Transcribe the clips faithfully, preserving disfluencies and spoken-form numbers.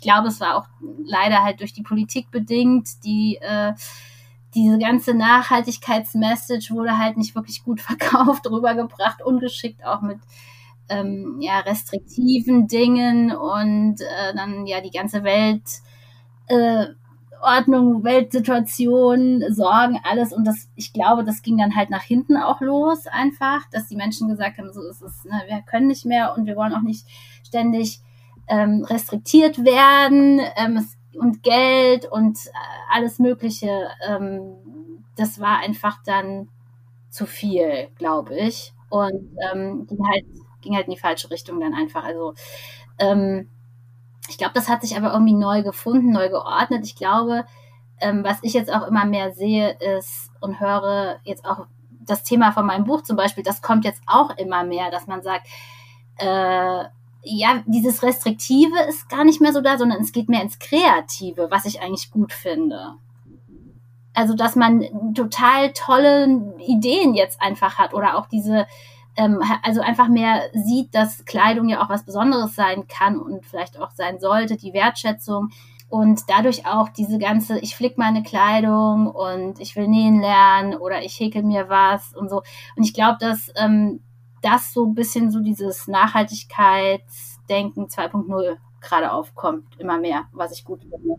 glaube, es war auch leider halt durch die Politik bedingt, die äh, diese ganze Nachhaltigkeitsmessage wurde halt nicht wirklich gut verkauft, rübergebracht, ungeschickt auch mit ähm, ja, restriktiven Dingen und äh, dann ja die ganze Welt äh, Ordnung, Weltsituation, Sorgen, alles. Und das, ich glaube, das ging dann halt nach hinten auch los einfach, dass die Menschen gesagt haben, so ist es, ne, wir können nicht mehr und wir wollen auch nicht ständig ähm, restriktiert werden ähm, es, und Geld und äh, alles Mögliche. Ähm, das war einfach dann zu viel, glaube ich. Und ähm, ging halt, ging halt in die falsche Richtung dann einfach. Also ähm, ich glaube, das hat sich aber irgendwie neu gefunden, neu geordnet. Ich glaube, ähm, was ich jetzt auch immer mehr sehe ist und höre, jetzt auch das Thema von meinem Buch zum Beispiel, das kommt jetzt auch immer mehr, dass man sagt, äh, ja, dieses Restriktive ist gar nicht mehr so da, sondern es geht mehr ins Kreative, was ich eigentlich gut finde. Also, dass man total tolle Ideen jetzt einfach hat oder auch diese also einfach mehr sieht, dass Kleidung ja auch was Besonderes sein kann und vielleicht auch sein sollte, die Wertschätzung und dadurch auch diese ganze, ich flick meine Kleidung und ich will nähen lernen oder ich häkel mir was und so. Und ich glaube, dass ähm, das so ein bisschen so dieses Nachhaltigkeitsdenken zwei Punkt null gerade aufkommt, immer mehr, was ich gut finde.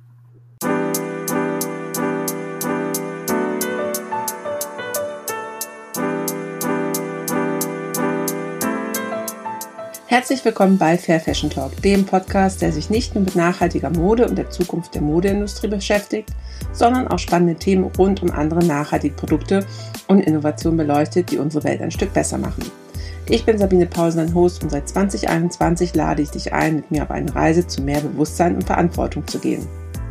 Herzlich willkommen bei Fair Fashion Talk, dem Podcast, der sich nicht nur mit nachhaltiger Mode und der Zukunft der Modeindustrie beschäftigt, sondern auch spannende Themen rund um andere nachhaltige Produkte und Innovationen beleuchtet, die unsere Welt ein Stück besser machen. Ich bin Sabine Pausen, dein Host, und seit zwanzig einundzwanzig lade ich dich ein, mit mir auf eine Reise zu mehr Bewusstsein und Verantwortung zu gehen.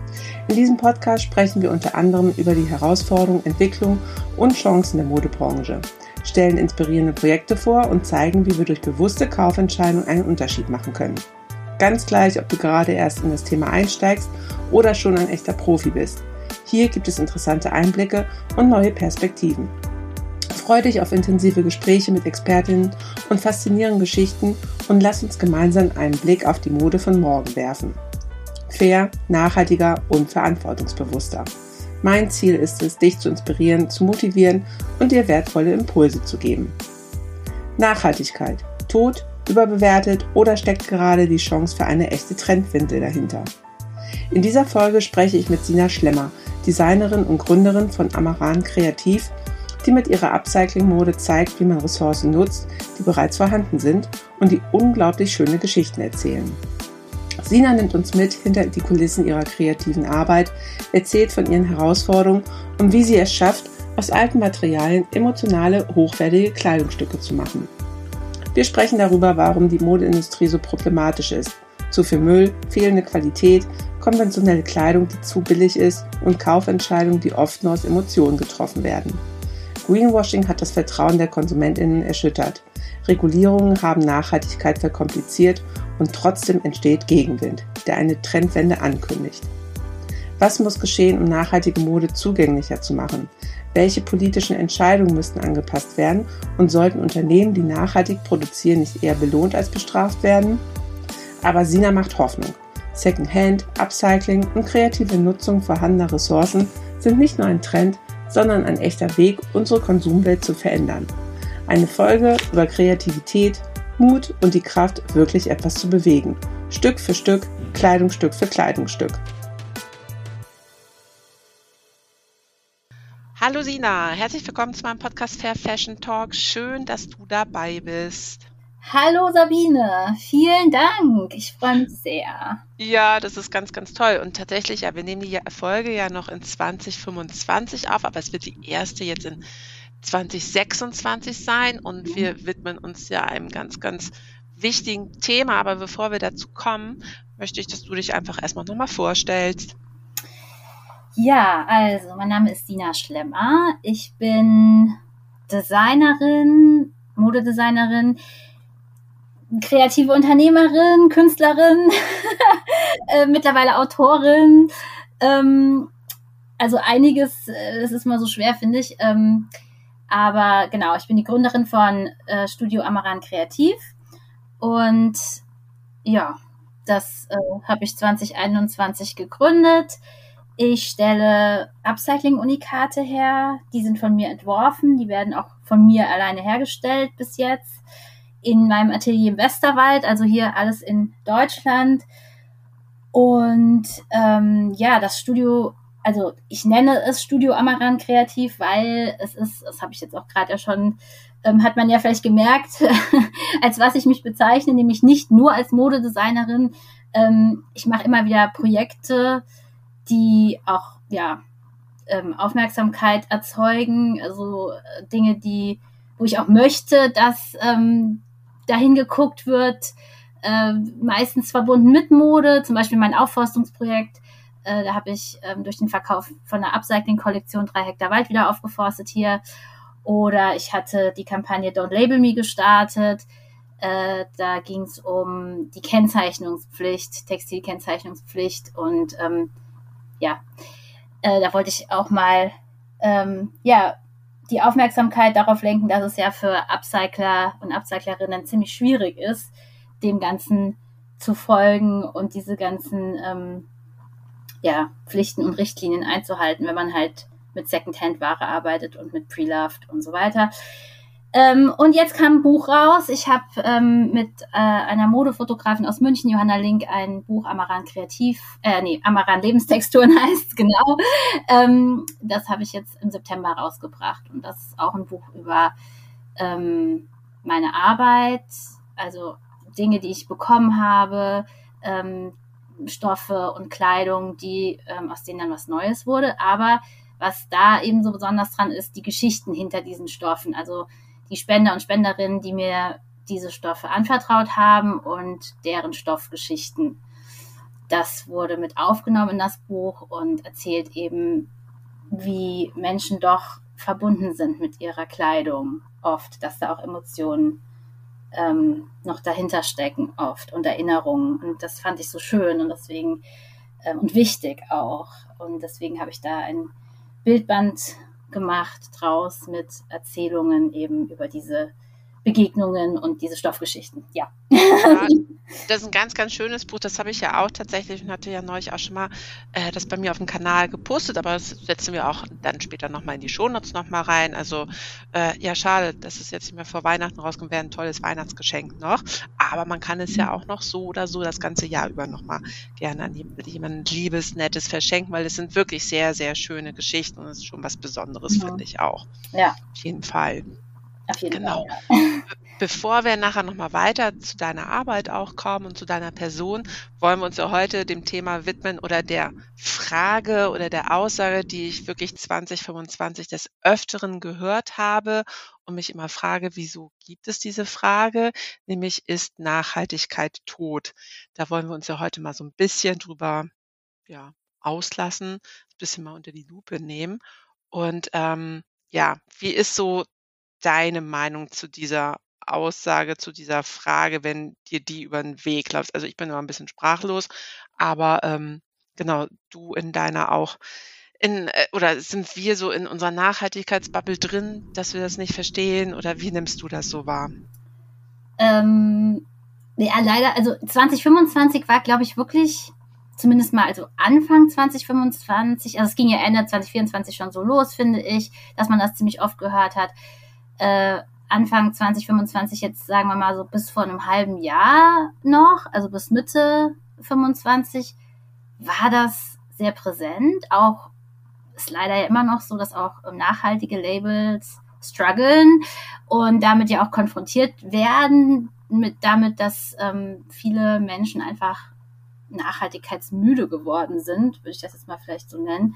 In diesem Podcast sprechen wir unter anderem über die Herausforderungen, Entwicklung und Chancen der Modebranche, stellen inspirierende Projekte vor und zeigen, wie wir durch bewusste Kaufentscheidungen einen Unterschied machen können. Ganz gleich, ob du gerade erst in das Thema einsteigst oder schon ein echter Profi bist. Hier gibt es interessante Einblicke und neue Perspektiven. Freue dich auf intensive Gespräche mit Expertinnen und faszinierenden Geschichten und lass uns gemeinsam einen Blick auf die Mode von morgen werfen. Fair, nachhaltiger und verantwortungsbewusster. Mein Ziel ist es, dich zu inspirieren, zu motivieren und dir wertvolle Impulse zu geben. Nachhaltigkeit. Tot, überbewertet oder steckt gerade die Chance für eine echte Trendwende dahinter? In dieser Folge spreche ich mit Sina Schlemmer, Designerin und Gründerin von Amaran Kreativ, die mit ihrer Upcycling-Mode zeigt, wie man Ressourcen nutzt, die bereits vorhanden sind und die unglaublich schöne Geschichten erzählen. Sina nimmt uns mit hinter die Kulissen ihrer kreativen Arbeit, erzählt von ihren Herausforderungen und wie sie es schafft, aus alten Materialien emotionale, hochwertige Kleidungsstücke zu machen. Wir sprechen darüber, warum die Modeindustrie so problematisch ist. Zu viel Müll, fehlende Qualität, konventionelle Kleidung, die zu billig ist und Kaufentscheidungen, die oft nur aus Emotionen getroffen werden. Greenwashing hat das Vertrauen der KonsumentInnen erschüttert. Regulierungen haben Nachhaltigkeit verkompliziert und trotzdem entsteht Gegenwind, der eine Trendwende ankündigt. Was muss geschehen, um nachhaltige Mode zugänglicher zu machen? Welche politischen Entscheidungen müssten angepasst werden und sollten Unternehmen, die nachhaltig produzieren, nicht eher belohnt als bestraft werden? Aber Sina macht Hoffnung. Secondhand, Upcycling und kreative Nutzung vorhandener Ressourcen sind nicht nur ein Trend, sondern ein echter Weg, unsere Konsumwelt zu verändern. Eine Folge über Kreativität, Mut und die Kraft, wirklich etwas zu bewegen. Stück für Stück, Kleidungsstück für Kleidungsstück. Hallo Sina, herzlich willkommen zu meinem Podcast Fair Fashion Talk. Schön, dass du dabei bist. Hallo Sabine, vielen Dank. Ich freue mich sehr. Ja, das ist ganz, ganz toll. Und tatsächlich, ja, wir nehmen die Folge ja noch in zwanzig fünfundzwanzig auf, aber es wird die erste jetzt in zwanzig sechsundzwanzig sein und wir widmen uns ja einem ganz, ganz wichtigen Thema. Aber bevor wir dazu kommen, möchte ich, dass du dich einfach erstmal nochmal vorstellst. Ja, also mein Name ist Sina Schlemmer. Ich bin Designerin, Modedesignerin, kreative Unternehmerin, Künstlerin, äh, mittlerweile Autorin. Ähm, also einiges, äh, das ist mal so schwer, finde ich. Ähm, aber genau, ich bin die Gründerin von äh, Studio Amaran Kreativ. Und ja, Das äh, habe ich zwanzig einundzwanzig gegründet. Ich stelle Upcycling-Unikate her. Die sind von mir entworfen. Die werden auch von mir alleine hergestellt bis jetzt. In meinem Atelier im Westerwald, also hier alles in Deutschland. Und ähm, ja, das Studio, also ich nenne es Studio Amaran Kreativ, weil es ist, das habe ich jetzt auch gerade ja schon, ähm, hat man ja vielleicht gemerkt, als was ich mich bezeichne, nämlich nicht nur als Modedesignerin. Ähm, ich mache immer wieder Projekte, die auch ja ähm, Aufmerksamkeit erzeugen, also äh, Dinge, die, wo ich auch möchte, dass ähm, dahin geguckt wird, äh, meistens verbunden mit Mode, zum Beispiel mein Aufforstungsprojekt, äh, da habe ich ähm, durch den Verkauf von einer Upcycling-Kollektion drei Hektar Wald wieder aufgeforstet hier, oder ich hatte die Kampagne Don't Label Me gestartet, äh, da ging es um die Kennzeichnungspflicht, Textilkennzeichnungspflicht, und ähm, ja, äh, da wollte ich auch mal ähm, ja, die Aufmerksamkeit darauf lenken, dass es ja für Upcycler und Upcyclerinnen ziemlich schwierig ist, dem Ganzen zu folgen und diese ganzen ähm, ja, Pflichten und Richtlinien einzuhalten, wenn man halt mit Secondhand-Ware arbeitet und mit Pre-Loved und so weiter. Ähm, und jetzt kam ein Buch raus. Ich habe ähm, mit äh, einer Modefotografin aus München, Johanna Link, ein Buch Amaran Kreativ, äh, nee, Amaran Lebenstexturen heißt genau. Ähm, das habe ich jetzt im September rausgebracht. Und das ist auch ein Buch über ähm, meine Arbeit, also Dinge, die ich bekommen habe, ähm, Stoffe und Kleidung, die ähm, aus denen dann was Neues wurde. Aber was da eben so besonders dran ist, die Geschichten hinter diesen Stoffen. Also die Spender und Spenderinnen, die mir diese Stoffe anvertraut haben und deren Stoffgeschichten. Das wurde mit aufgenommen in das Buch und erzählt eben, wie Menschen doch verbunden sind mit ihrer Kleidung oft, dass da auch Emotionen ähm, noch dahinter stecken oft und Erinnerungen. Und das fand ich so schön und deswegen ähm, und wichtig auch. Und deswegen habe ich da ein Bildband gemacht draus mit Erzählungen eben über diese Begegnungen und diese Stoffgeschichten. Ja. Ja, das ist ein ganz, ganz schönes Buch. Das habe ich ja auch tatsächlich und hatte ja neulich auch schon mal äh, das bei mir auf dem Kanal gepostet, aber das setzen wir auch dann später nochmal in die Shownotes nochmal rein. Also äh, ja, schade, dass es jetzt nicht mehr vor Weihnachten rauskommt, wäre ein tolles Weihnachtsgeschenk noch. Aber man kann es ja auch noch so oder so das ganze Jahr über nochmal gerne an jemanden Liebes, Nettes verschenken, weil es sind wirklich sehr, sehr schöne Geschichten und es ist schon was Besonderes, Mhm. finde ich auch. Ja, Auf jeden Fall. auf jeden Genau. Fall. Ja. Bevor wir nachher nochmal weiter zu deiner Arbeit auch kommen und zu deiner Person, wollen wir uns ja heute dem Thema widmen oder der Frage oder der Aussage, die ich wirklich zwanzig fünfundzwanzig des Öfteren gehört habe und mich immer frage, wieso gibt es diese Frage? Nämlich, ist Nachhaltigkeit tot? Da wollen wir uns ja heute mal so ein bisschen drüber ja, auslassen, ein bisschen mal unter die Lupe nehmen. Und ähm, ja, wie ist so deine Meinung zu dieser Aussage, zu dieser Frage, wenn dir die über den Weg läuft? Also ich bin immer ein bisschen sprachlos, aber ähm, genau, du in deiner auch in äh, oder sind wir so in unserer Nachhaltigkeitsbubble drin, dass wir das nicht verstehen oder wie nimmst du das so wahr? Ähm, ja, leider, also zwanzig fünfundzwanzig war, glaube ich, wirklich, zumindest mal, also Anfang zwanzig fünfundzwanzig, also es ging ja Ende zwanzig vierundzwanzig schon so los, finde ich, dass man das ziemlich oft gehört hat. Äh, Anfang zwanzig fünfundzwanzig, jetzt sagen wir mal so bis vor einem halben Jahr noch, also bis Mitte fünfundzwanzig, war das sehr präsent. Auch ist leider ja immer noch so, dass auch nachhaltige Labels strugglen und damit ja auch konfrontiert werden, mit damit, dass ähm, viele Menschen einfach nachhaltigkeitsmüde geworden sind, würde ich das jetzt mal vielleicht so nennen.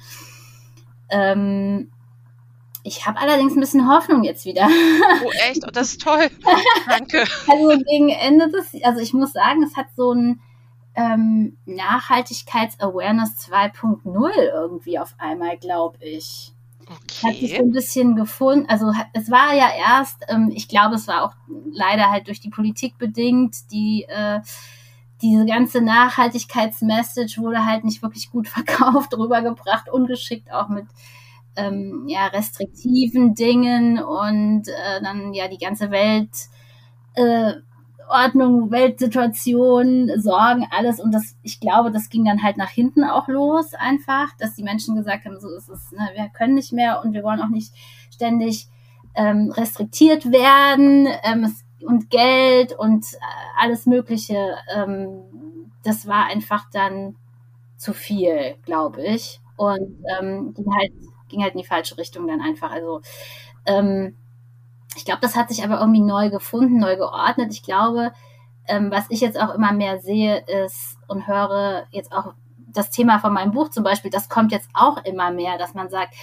Ähm, Ich habe allerdings ein bisschen Hoffnung jetzt wieder. Oh, echt? Oh, das ist toll. Danke. Also gegen Ende des, also ich muss sagen, es hat so ein ähm, Nachhaltigkeits-Awareness zwei Punkt null irgendwie auf einmal, glaube ich. Okay. Hat sich so ein bisschen gefunden, also es war ja erst, ähm, ich glaube, es war auch leider halt durch die Politik bedingt, die äh, diese ganze Nachhaltigkeitsmessage wurde halt nicht wirklich gut verkauft, rübergebracht, ungeschickt auch mit Ähm, ja, restriktiven Dingen und äh, dann ja die ganze Welt äh, Weltordnung, Weltsituation, Sorgen, alles. Und das, ich glaube, das ging dann halt nach hinten auch los einfach, dass die Menschen gesagt haben, so ist es, ne, wir können nicht mehr und wir wollen auch nicht ständig ähm, restriktiert werden ähm, es, und Geld und äh, alles Mögliche. Ähm, das war einfach dann zu viel, glaube ich. Und ähm, ging halt, ging halt in die falsche Richtung dann einfach. Also ähm, ich glaube, das hat sich aber irgendwie neu gefunden, neu geordnet. Ich glaube, ähm, was ich jetzt auch immer mehr sehe ist und höre, jetzt auch das Thema von meinem Buch zum Beispiel, das kommt jetzt auch immer mehr, dass man sagt,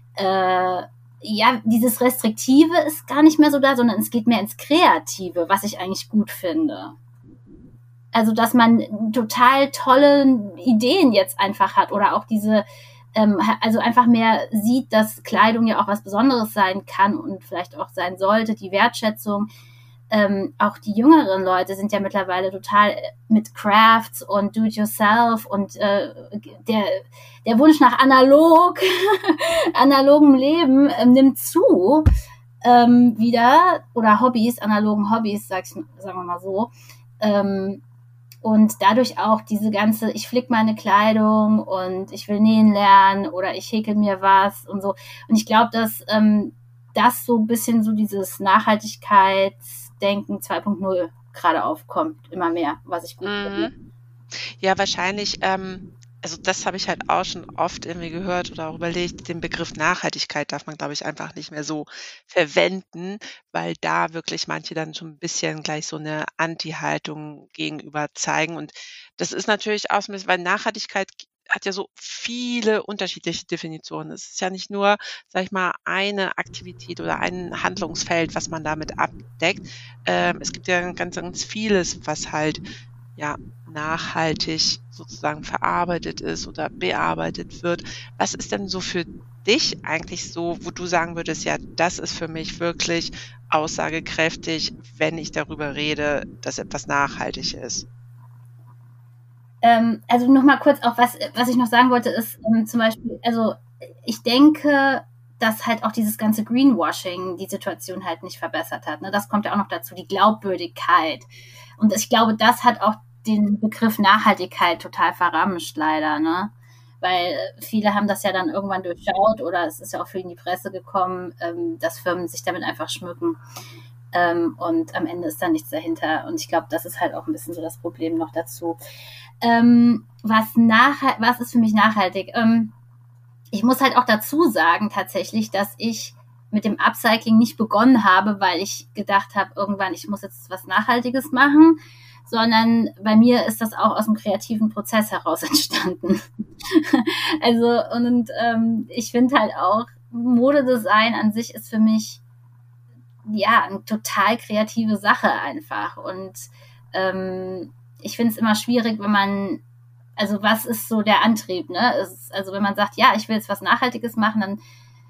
äh, ja, dieses Restriktive ist gar nicht mehr so da, sondern es geht mehr ins Kreative, was ich eigentlich gut finde. Also, dass man total tolle Ideen jetzt einfach hat oder auch diese also einfach mehr sieht, dass Kleidung ja auch was Besonderes sein kann und vielleicht auch sein sollte, die Wertschätzung. Ähm, auch die jüngeren Leute sind ja mittlerweile total mit Crafts und Do-it-yourself und äh, der, der Wunsch nach analog, analogem Leben ähm, nimmt zu ähm, wieder oder Hobbys, analogen Hobbys, sag ich, sagen wir mal so. Ähm, Und dadurch auch diese ganze, ich flick meine Kleidung und ich will nähen lernen oder ich häkel mir was und so. Und ich glaube, dass ähm, das so ein bisschen so dieses Nachhaltigkeitsdenken zwei Punkt null gerade aufkommt, immer mehr, was ich gut finde. Mhm. Ja, wahrscheinlich, ähm, also das habe ich halt auch schon oft irgendwie gehört oder auch überlegt, den Begriff Nachhaltigkeit darf man, glaube ich, einfach nicht mehr so verwenden, weil da wirklich manche dann schon ein bisschen gleich so eine Anti-Haltung gegenüber zeigen. Und das ist natürlich auch so ein bisschen, weil Nachhaltigkeit hat ja so viele unterschiedliche Definitionen. Es ist ja nicht nur, sag ich mal, eine Aktivität oder ein Handlungsfeld, was man damit abdeckt. Ähm, es gibt ja ganz, ganz vieles, was halt ja nachhaltig sozusagen verarbeitet ist oder bearbeitet wird. Was ist denn so für dich eigentlich so, wo du sagen würdest, ja, das ist für mich wirklich aussagekräftig, wenn ich darüber rede, dass etwas nachhaltig ist? Ähm, also noch mal kurz auch, was, was ich noch sagen wollte, ist ähm, zum Beispiel, also ich denke, dass halt auch dieses ganze Greenwashing die Situation halt nicht verbessert hat. Ne? Das kommt ja auch noch dazu, die Glaubwürdigkeit. Und ich glaube, das hat auch den Begriff Nachhaltigkeit total verramscht, leider, ne? Weil viele haben das ja dann irgendwann durchschaut oder es ist ja auch viel in die Presse gekommen, ähm, dass Firmen sich damit einfach schmücken. Ähm, und am Ende ist da nichts dahinter. Und ich glaube, das ist halt auch ein bisschen so das Problem noch dazu. Ähm, was, nachhalt- was ist für mich nachhaltig? Ähm, ich muss halt auch dazu sagen, tatsächlich, dass ich mit dem Upcycling nicht begonnen habe, weil ich gedacht habe, irgendwann, ich muss jetzt was Nachhaltiges machen, sondern bei mir ist das auch aus dem kreativen Prozess heraus entstanden. Also, und ähm, ich finde halt auch, Modedesign an sich ist für mich, ja, eine total kreative Sache einfach. Und ähm, ich finde es immer schwierig, wenn man, also was ist so der Antrieb, ne? Es, also wenn man sagt, ja, ich will jetzt was Nachhaltiges machen, dann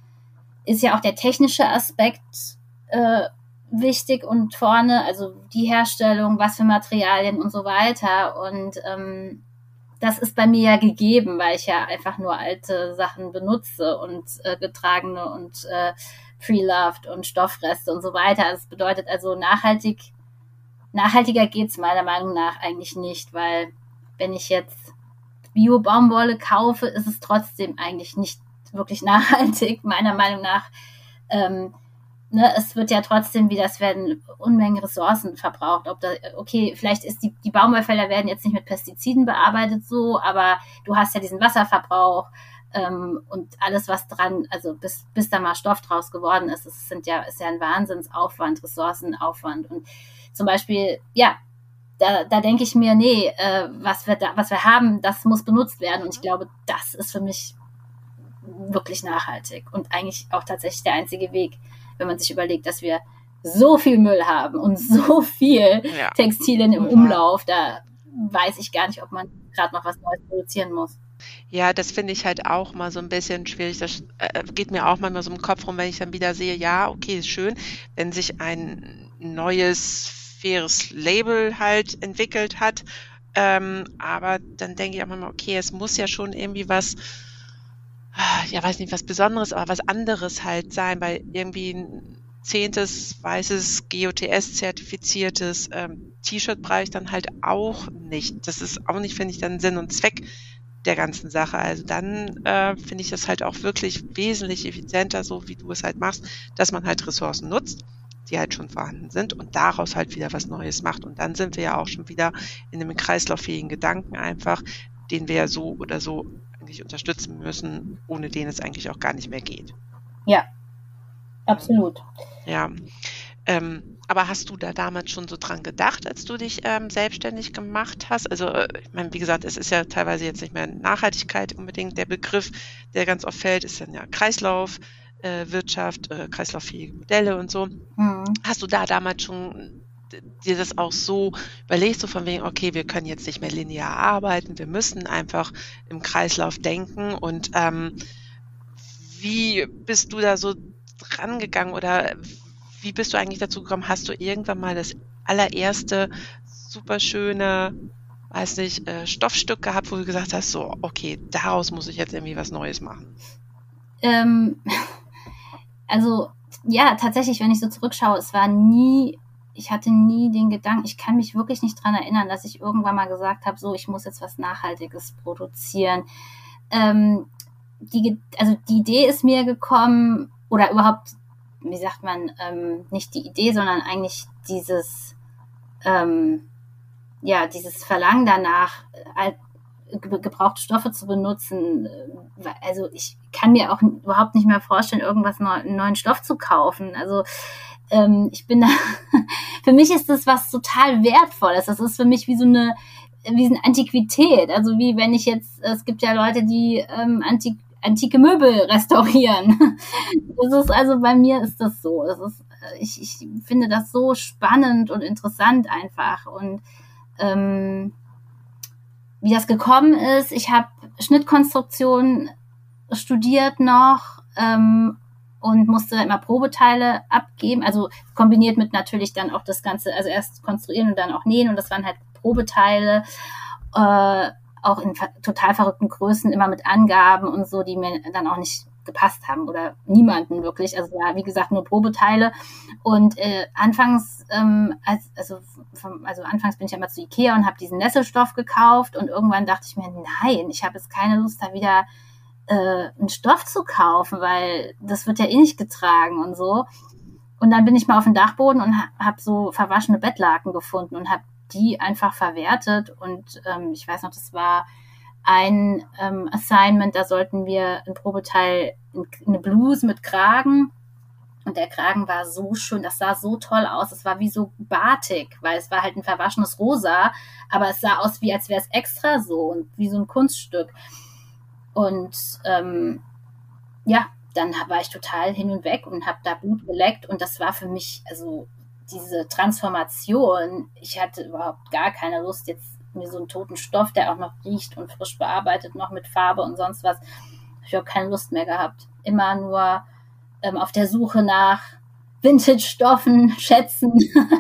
ist ja auch der technische Aspekt äh, wichtig und vorne, also die Herstellung, was für Materialien und so weiter. Und ähm, das ist bei mir ja gegeben, weil ich ja einfach nur alte Sachen benutze und äh, getragene und äh, Pre-Loved und Stoffreste und so weiter. Das bedeutet also nachhaltig, nachhaltiger geht's meiner Meinung nach eigentlich nicht, weil wenn ich jetzt Bio-Baumwolle kaufe, ist es trotzdem eigentlich nicht wirklich nachhaltig, meiner Meinung nach. Ähm, ne, es wird ja trotzdem wieder, es werden Unmengen Ressourcen verbraucht. Ob da, okay, vielleicht ist die, die Baumwollfelder werden jetzt nicht mit Pestiziden bearbeitet so, aber du hast ja diesen Wasserverbrauch ähm, und alles, was dran, also bis, bis da mal Stoff draus geworden ist, es sind ja, ist ja ein Wahnsinnsaufwand, Ressourcenaufwand. Und zum Beispiel, ja, da, da denke ich mir, nee, äh, was wir da, was wir haben, das muss benutzt werden. Und ich glaube, das ist für mich wirklich nachhaltig und eigentlich auch tatsächlich der einzige Weg, wenn man sich überlegt, dass wir so viel Müll haben und so viel ja. Textilien im Umlauf, da weiß ich gar nicht, ob man gerade noch was Neues produzieren muss. Ja, das finde ich halt auch mal so ein bisschen schwierig. Das äh, geht mir auch manchmal so im Kopf rum, wenn ich dann wieder sehe, ja, okay, ist schön, wenn sich ein neues, faires Label halt entwickelt hat. Ähm, aber dann denke ich auch manchmal, okay, es muss ja schon irgendwie was, ja, weiß nicht, was Besonderes, aber was anderes halt sein, weil irgendwie zehntes weißes G O T S-zertifiziertes ähm, T-Shirt brauche ich dann halt auch nicht. Das ist auch nicht, finde ich, dann Sinn und Zweck der ganzen Sache. Also dann äh, finde ich das halt auch wirklich wesentlich effizienter, so wie du es halt machst, dass man halt Ressourcen nutzt, die halt schon vorhanden sind und daraus halt wieder was Neues macht. Und dann sind wir ja auch schon wieder in einem kreislauffähigen Gedanken einfach, den wir ja so oder so eigentlich unterstützen müssen, ohne den es eigentlich auch gar nicht mehr geht. Ja, absolut. Ja, ähm, aber hast du da damals schon so dran gedacht, als du dich ähm, selbstständig gemacht hast? Also äh, ich meine, wie gesagt, es ist ja teilweise jetzt nicht mehr Nachhaltigkeit unbedingt der Begriff, der ganz oft fällt, ist dann ja Kreislauf, äh, Wirtschaft, äh, kreislauffähige Modelle und so. Mhm. Hast du da damals schon dir das auch so überlegst, so von wegen, okay, wir können jetzt nicht mehr linear arbeiten, wir müssen einfach im Kreislauf denken und ähm, wie bist du da so dran gegangen oder wie bist du eigentlich dazu gekommen? Hast du irgendwann mal das allererste super schöne, weiß nicht, äh, Stoffstück gehabt, wo du gesagt hast, so, okay, daraus muss ich jetzt irgendwie was Neues machen? Ähm, also, ja, tatsächlich, wenn ich so zurückschaue, es war nie, ich hatte nie den Gedanken, ich kann mich wirklich nicht dran erinnern, dass ich irgendwann mal gesagt habe, so, ich muss jetzt was Nachhaltiges produzieren. Ähm, die, also die Idee ist mir gekommen, oder überhaupt, wie sagt man, ähm, nicht die Idee, sondern eigentlich dieses, ähm, ja, dieses Verlangen danach, äh, gebrauchte Stoffe zu benutzen. Also ich kann mir auch überhaupt nicht mehr vorstellen, irgendwas neu, einen neuen Stoff zu kaufen. Also ähm, ich bin da, für mich ist das was total Wertvolles. Das ist für mich wie so eine, wie so eine Antiquität. Also wie wenn ich jetzt, es gibt ja Leute, die ähm, antik antike Möbel restaurieren. Das ist also bei mir ist das so. Das ist, ich, ich finde das so spannend und interessant einfach. Und ähm, wie das gekommen ist, ich habe Schnittkonstruktion studiert noch ähm, und musste immer Probeteile abgeben. Also kombiniert mit natürlich dann auch das Ganze, also erst konstruieren und dann auch nähen. Und das waren halt Probeteile. Äh, auch in total verrückten Größen, immer mit Angaben und so, die mir dann auch nicht gepasst haben oder niemanden wirklich. Also ja, wie gesagt, nur Probeteile. Und äh, anfangs, ähm, als, also, vom, also anfangs bin ich ja immer zu Ikea und habe diesen Nesselstoff gekauft und irgendwann dachte ich mir, nein, ich habe jetzt keine Lust, da wieder äh, einen Stoff zu kaufen, weil das wird ja eh nicht getragen und so. Und dann bin ich mal auf den Dachboden und habe hab so verwaschene Bettlaken gefunden und habe die einfach verwertet und ähm, ich weiß noch, das war ein ähm, Assignment, da sollten wir ein Probeteil, eine Bluse mit Kragen und der Kragen war so schön, das sah so toll aus, es war wie so Batik, weil es war halt ein verwaschenes Rosa, aber es sah aus wie, als wäre es extra so und wie so ein Kunststück und ähm, ja, dann war ich total hin und weg und habe da Blut geleckt und das war für mich, also diese Transformation, ich hatte überhaupt gar keine Lust, jetzt mir so einen toten Stoff, der auch noch riecht und frisch bearbeitet, noch mit Farbe und sonst was, habe ich auch keine Lust mehr gehabt. Immer nur ähm, auf der Suche nach Vintage-Stoffen, Schätzen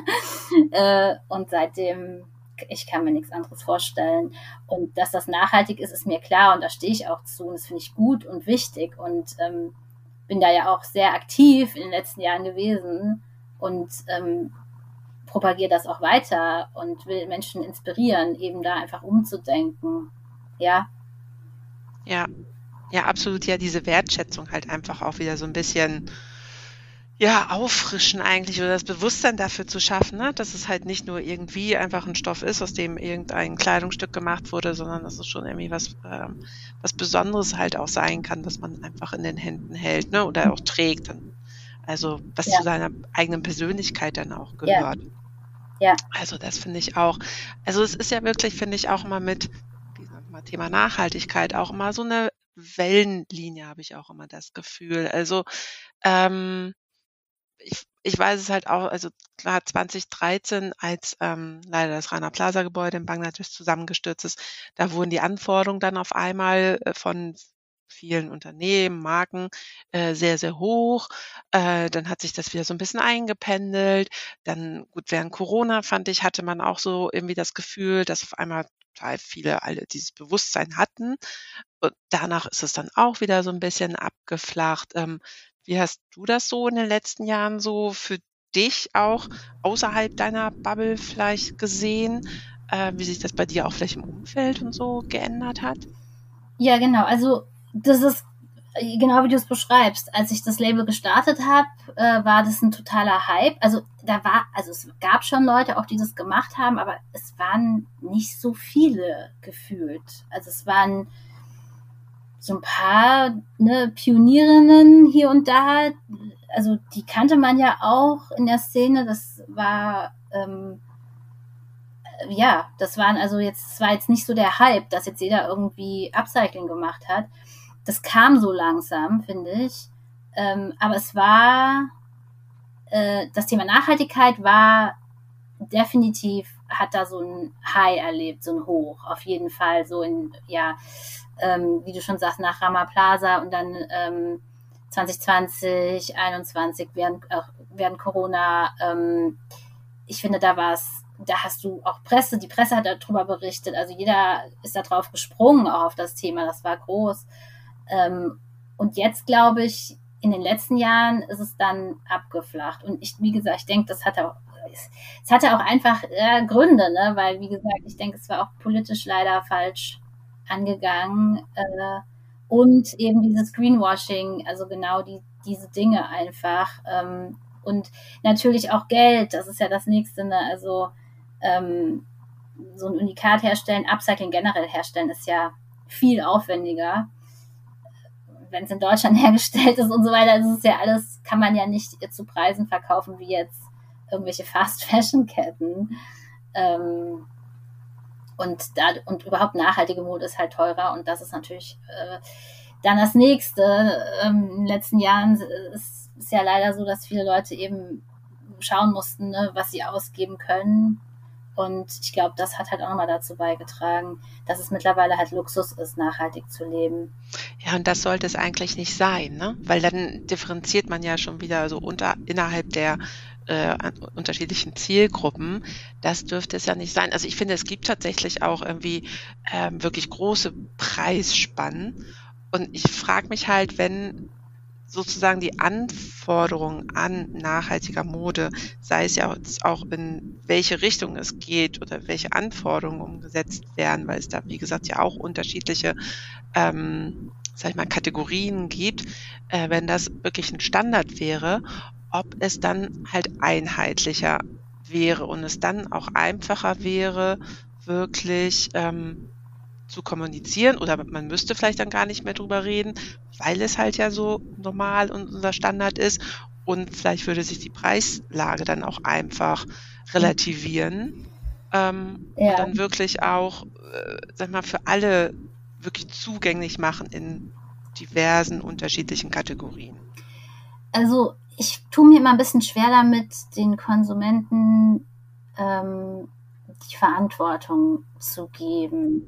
äh, und seitdem, ich kann mir nichts anderes vorstellen. Und dass das nachhaltig ist, ist mir klar und da stehe ich auch zu und das finde ich gut und wichtig und ähm, bin da ja auch sehr aktiv in den letzten Jahren gewesen und ähm, propagiere das auch weiter und will Menschen inspirieren, eben da einfach umzudenken. Ja. Ja, ja, absolut. Ja, diese Wertschätzung halt einfach auch wieder so ein bisschen ja, auffrischen eigentlich oder das Bewusstsein dafür zu schaffen, ne? Dass es halt nicht nur irgendwie einfach ein Stoff ist, aus dem irgendein Kleidungsstück gemacht wurde, sondern dass es schon irgendwie was, ähm, was Besonderes halt auch sein kann, was man einfach in den Händen hält, ne? Oder auch trägt. Dann. Also was Ja. zu seiner eigenen Persönlichkeit dann auch gehört. Ja. Ja. Also das finde ich auch. Also es ist ja wirklich, finde ich, auch immer mit, wie sagt man, Thema Nachhaltigkeit, auch immer so eine Wellenlinie, habe ich auch immer das Gefühl. Also ähm, ich, ich weiß es halt auch, also klar, zwanzig dreizehn, als ähm, leider das Rana Plaza Gebäude in Bangladesch zusammengestürzt ist, da wurden die Anforderungen dann auf einmal äh, von vielen Unternehmen, Marken äh, sehr, sehr hoch. Äh, dann hat sich das wieder so ein bisschen eingependelt. Dann, gut, während Corona, fand ich, hatte man auch so irgendwie das Gefühl, dass auf einmal total viele alle dieses Bewusstsein hatten. Und danach ist es dann auch wieder so ein bisschen abgeflacht. Ähm, Wie hast du das so in den letzten Jahren so für dich auch außerhalb deiner Bubble vielleicht gesehen, äh, wie sich das bei dir auch vielleicht im Umfeld und so geändert hat? Ja, genau. Also das ist genau wie du es beschreibst. Als ich das Label gestartet habe, äh, war das ein totaler Hype. Also da war, also es gab schon Leute auch, die das gemacht haben, aber es waren nicht so viele gefühlt. Also es waren so ein paar ne, Pionierinnen hier und da. Also die kannte man ja auch in der Szene. Das war ähm, ja, das waren also jetzt, es war jetzt nicht so der Hype, dass jetzt jeder irgendwie Upcycling gemacht hat. Das kam so langsam, finde ich. Ähm, aber es war, äh, das Thema Nachhaltigkeit war definitiv, hat da so ein High erlebt, so ein Hoch, auf jeden Fall, so in, ja, ähm, wie du schon sagst, nach Rama Plaza und dann ähm, zwanzig zwanzig, einundzwanzig, während, äh, während Corona, ähm, ich finde, da war es, da hast du auch Presse, die Presse hat darüber berichtet, also jeder ist da drauf gesprungen, auch auf das Thema, das war groß. Ähm, und jetzt, glaube ich, in den letzten Jahren ist es dann abgeflacht. Und ich, wie gesagt, ich denke, das hatte auch, es hatte auch einfach äh, Gründe, ne? Weil, wie gesagt, ich denke, es war auch politisch leider falsch angegangen. Äh, und eben dieses Greenwashing, also genau die, diese Dinge einfach. Ähm, und natürlich auch Geld, das ist ja das Nächste, ne? Also ähm, so ein Unikat herstellen, Upcycling generell herstellen, ist ja viel aufwendiger. Wenn es in Deutschland hergestellt ist und so weiter, ist es ja alles, kann man ja nicht zu Preisen verkaufen wie jetzt irgendwelche Fast-Fashion-Ketten. Ähm, und, da, und überhaupt nachhaltige Mode ist halt teurer und das ist natürlich äh, dann das Nächste. Ähm, in den letzten Jahren ist es ja leider so, dass viele Leute eben schauen mussten, ne, was sie ausgeben können. Und ich glaube, das hat halt auch nochmal dazu beigetragen, dass es mittlerweile halt Luxus ist, nachhaltig zu leben. Ja, und das sollte es eigentlich nicht sein, ne? Weil dann differenziert man ja schon wieder so unter, innerhalb der äh, unterschiedlichen Zielgruppen. Das dürfte es ja nicht sein. Also ich finde, es gibt tatsächlich auch irgendwie ähm, wirklich große Preisspannen. Und ich frage mich halt, wenn sozusagen die Anforderungen an nachhaltiger Mode, sei es ja auch in welche Richtung es geht oder welche Anforderungen umgesetzt werden, weil es da, wie gesagt, ja auch unterschiedliche, ähm, sag ich mal, Kategorien gibt, äh, wenn das wirklich ein Standard wäre, ob es dann halt einheitlicher wäre und es dann auch einfacher wäre, wirklich ähm, zu kommunizieren oder man müsste vielleicht dann gar nicht mehr drüber reden, weil es halt ja so normal und unser Standard ist und vielleicht würde sich die Preislage dann auch einfach relativieren ähm, Ja. und dann wirklich auch, äh, sag mal, für alle wirklich zugänglich machen in diversen unterschiedlichen Kategorien. Also ich tue mir immer ein bisschen schwer damit, den Konsumenten ähm, die Verantwortung zu geben.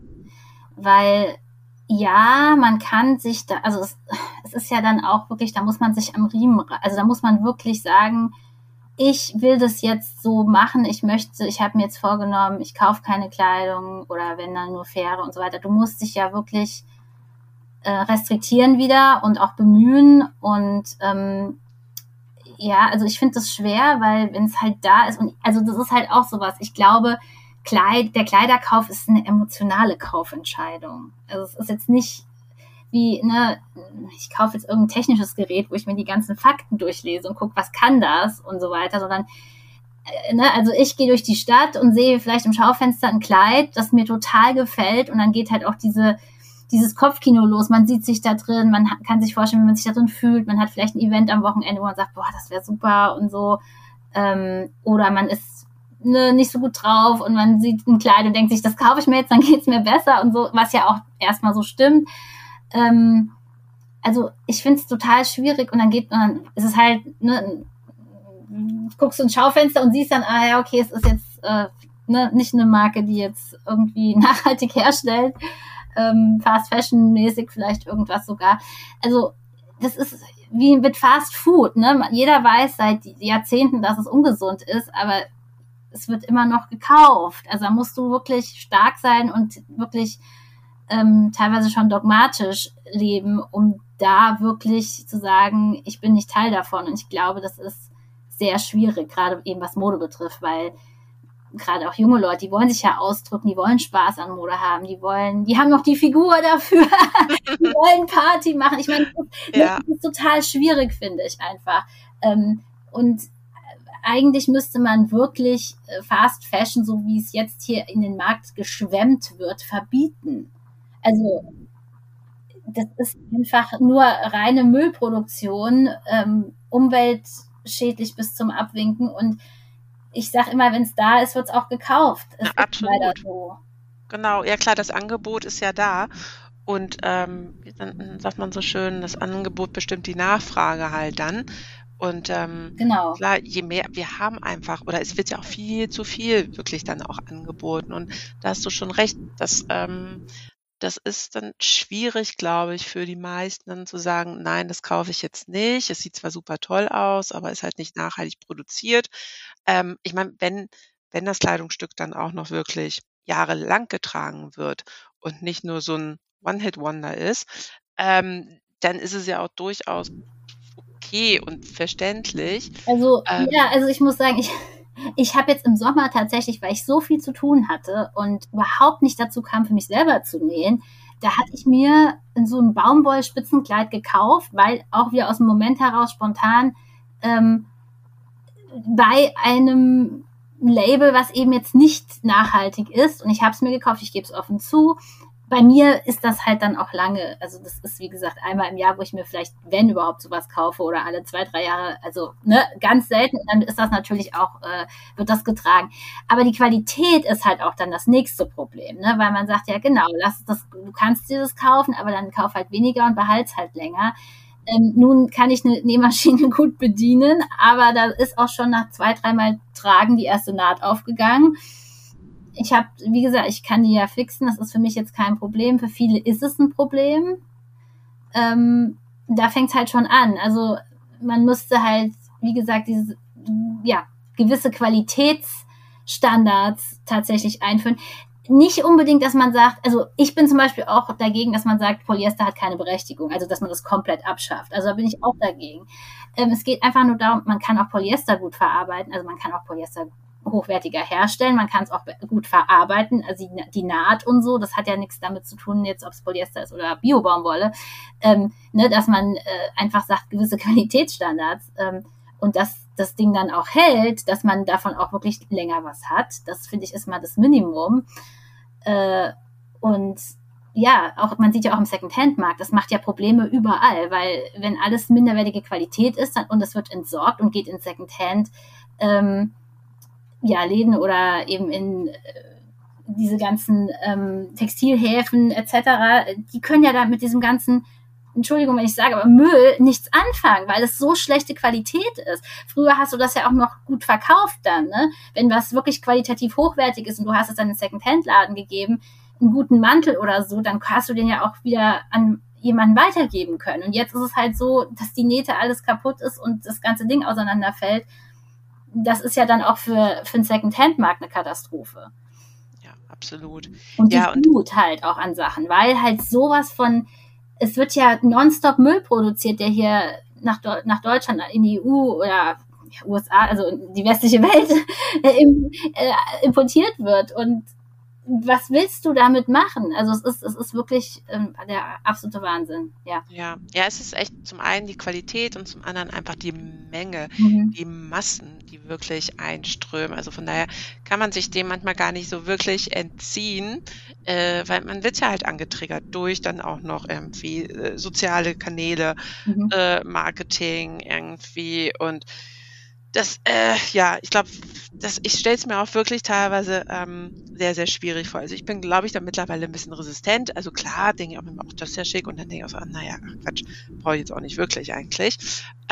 Weil ja, man kann sich da, also es, es ist ja dann auch wirklich, da muss man sich am Riemen, also da muss man wirklich sagen, ich will das jetzt so machen, ich möchte, ich habe mir jetzt vorgenommen, ich kaufe keine Kleidung oder wenn dann nur faire und so weiter. Du musst dich ja wirklich äh, restriktieren wieder und auch bemühen und ähm, ja, also ich finde das schwer, weil wenn es halt da ist und also das ist halt auch sowas, ich glaube, Kleid, der Kleiderkauf ist eine emotionale Kaufentscheidung. Also es ist jetzt nicht wie, ne, ich kaufe jetzt irgendein technisches Gerät, wo ich mir die ganzen Fakten durchlese und gucke, was kann das und so weiter, sondern, äh, ne, also ich gehe durch die Stadt und sehe vielleicht im Schaufenster ein Kleid, das mir total gefällt und dann geht halt auch diese, dieses Kopfkino los, man sieht sich da drin, man kann sich vorstellen, wie man sich da drin fühlt, man hat vielleicht ein Event am Wochenende, wo man sagt, boah, das wäre super und so, ähm, oder man ist Ne, nicht so gut drauf und man sieht ein Kleid und denkt sich, das kaufe ich mir jetzt, dann geht's mir besser und so, was ja auch erstmal so stimmt. Ähm, also ich finde es total schwierig und dann geht und dann ist es halt, ne, guckst du ins Schaufenster und siehst dann, ah ja, okay, es ist jetzt äh, ne, nicht eine Marke, die jetzt irgendwie nachhaltig herstellt, ähm, Fast Fashion mäßig vielleicht irgendwas sogar. Also das ist wie mit Fast Food, ne? Jeder weiß seit Jahrzehnten, dass es ungesund ist, aber es wird immer noch gekauft. Also da musst du wirklich stark sein und wirklich ähm, teilweise schon dogmatisch leben, um da wirklich zu sagen, ich bin nicht Teil davon. Und ich glaube, das ist sehr schwierig, gerade eben was Mode betrifft, weil gerade auch junge Leute, die wollen sich ja ausdrücken, die wollen Spaß an Mode haben, die wollen, die haben noch die Figur dafür, die wollen Party machen. Ich meine, das, ja. das ist total schwierig, finde ich einfach. Ähm, und eigentlich müsste man wirklich Fast Fashion, so wie es jetzt hier in den Markt geschwemmt wird, verbieten. Also das ist einfach nur reine Müllproduktion, ähm, umweltschädlich bis zum Abwinken, und ich sage immer, wenn es da ist, wird es auch gekauft. Es ja, absolut. Leider so. Genau, ja klar, das Angebot ist ja da. Und ähm, dann sagt man so schön, das Angebot bestimmt die Nachfrage halt dann. Und ähm, genau. Klar, je mehr, wir haben einfach, oder es wird ja auch viel zu viel wirklich dann auch angeboten. Und da hast du schon recht, dass ähm, das ist dann schwierig, glaube ich, für die meisten dann zu sagen, nein, das kaufe ich jetzt nicht. Es sieht zwar super toll aus, aber ist halt nicht nachhaltig produziert. Ähm, ich meine, wenn, wenn das Kleidungsstück dann auch noch wirklich jahrelang getragen wird und nicht nur so ein One-Hit-Wonder ist, ähm, dann ist es ja auch durchaus okay und verständlich. Also, ähm, ja, also ich muss sagen, ich, ich habe jetzt im Sommer tatsächlich, weil ich so viel zu tun hatte und überhaupt nicht dazu kam, für mich selber zu nähen, da hatte ich mir so ein Baumwoll-Spitzenkleid gekauft, weil auch wieder aus dem Moment heraus spontan ähm, bei einem Label, was eben jetzt nicht nachhaltig ist, und ich habe es mir gekauft, ich gebe es offen zu. Bei mir ist das halt dann auch lange, also das ist wie gesagt einmal im Jahr, wo ich mir vielleicht, wenn überhaupt, sowas kaufe, oder alle zwei, drei Jahre, also ne, ganz selten, dann ist das natürlich auch, äh, wird das getragen. Aber die Qualität ist halt auch dann das nächste Problem, ne, weil man sagt, ja genau, lass das, du kannst dir das kaufen, aber dann kauf halt weniger und behalt's halt länger. Ähm, nun kann ich eine Nähmaschine gut bedienen, aber da ist auch schon nach zwei, dreimal Tragen die erste Naht aufgegangen. Ich habe, wie gesagt, ich kann die ja fixen, das ist für mich jetzt kein Problem. Für viele ist es ein Problem. Ähm, da fängt es halt schon an. Also man müsste halt, wie gesagt, diese, ja, gewisse Qualitätsstandards tatsächlich einführen. Nicht unbedingt, dass man sagt, also ich bin zum Beispiel auch dagegen, dass man sagt, Polyester hat keine Berechtigung, also dass man das komplett abschafft. Also da bin ich auch dagegen. Ähm, es geht einfach nur darum, man kann auch Polyester gut verarbeiten, also man kann auch Polyester hochwertiger herstellen, man kann es auch gut verarbeiten, also die, die Naht und so, das hat ja nichts damit zu tun, jetzt ob es Polyester ist oder Bio-Baumwolle, ähm, ne, dass man äh, einfach sagt, gewisse Qualitätsstandards, ähm, und dass das Ding dann auch hält, dass man davon auch wirklich länger was hat, das finde ich ist mal das Minimum. Äh, und ja, auch man sieht ja auch im Second-Hand-Markt, das macht ja Probleme überall, weil wenn alles minderwertige Qualität ist dann, und es wird entsorgt und geht in Second-Hand, ähm, ja, Läden oder eben in äh, diese ganzen ähm, Textilhäfen et cetera, die können ja da mit diesem ganzen, Entschuldigung, wenn ich sage, aber Müll nichts anfangen, weil es so schlechte Qualität ist. Früher hast du das ja auch noch gut verkauft dann, ne? Wenn was wirklich qualitativ hochwertig ist und du hast es dann in einen Second-Hand-Laden gegeben, einen guten Mantel oder so, dann hast du den ja auch wieder an jemanden weitergeben können. Und jetzt ist es halt so, dass die Nähte alles kaputt ist und das ganze Ding auseinanderfällt. Das ist ja dann auch für, für den Second-Hand-Markt eine Katastrophe. Ja, absolut. Und die ja, Flut halt auch an Sachen, weil halt sowas von, es wird ja nonstop Müll produziert, der hier nach, nach Deutschland, in die E U oder U S A, also die westliche Welt, äh, importiert wird. Und was willst du damit machen? Also es ist, es ist wirklich ähm, der absolute Wahnsinn, ja. Ja, ja, es ist echt zum einen die Qualität und zum anderen einfach die Menge, Mhm. die Massen, die wirklich einströmen. Also von daher kann man sich dem manchmal gar nicht so wirklich entziehen, äh, weil man wird ja halt angetriggert durch dann auch noch irgendwie äh, soziale Kanäle, Mhm. äh, Marketing irgendwie und das, äh, ja, ich glaube, das, ich stelle es mir auch wirklich teilweise ähm, sehr, sehr schwierig vor. Also ich bin, glaube ich, da mittlerweile ein bisschen resistent. Also klar, denke ich auch immer, auch das ist ja schick. Und dann denke ich auch so, naja, Quatsch, brauche ich jetzt auch nicht wirklich eigentlich.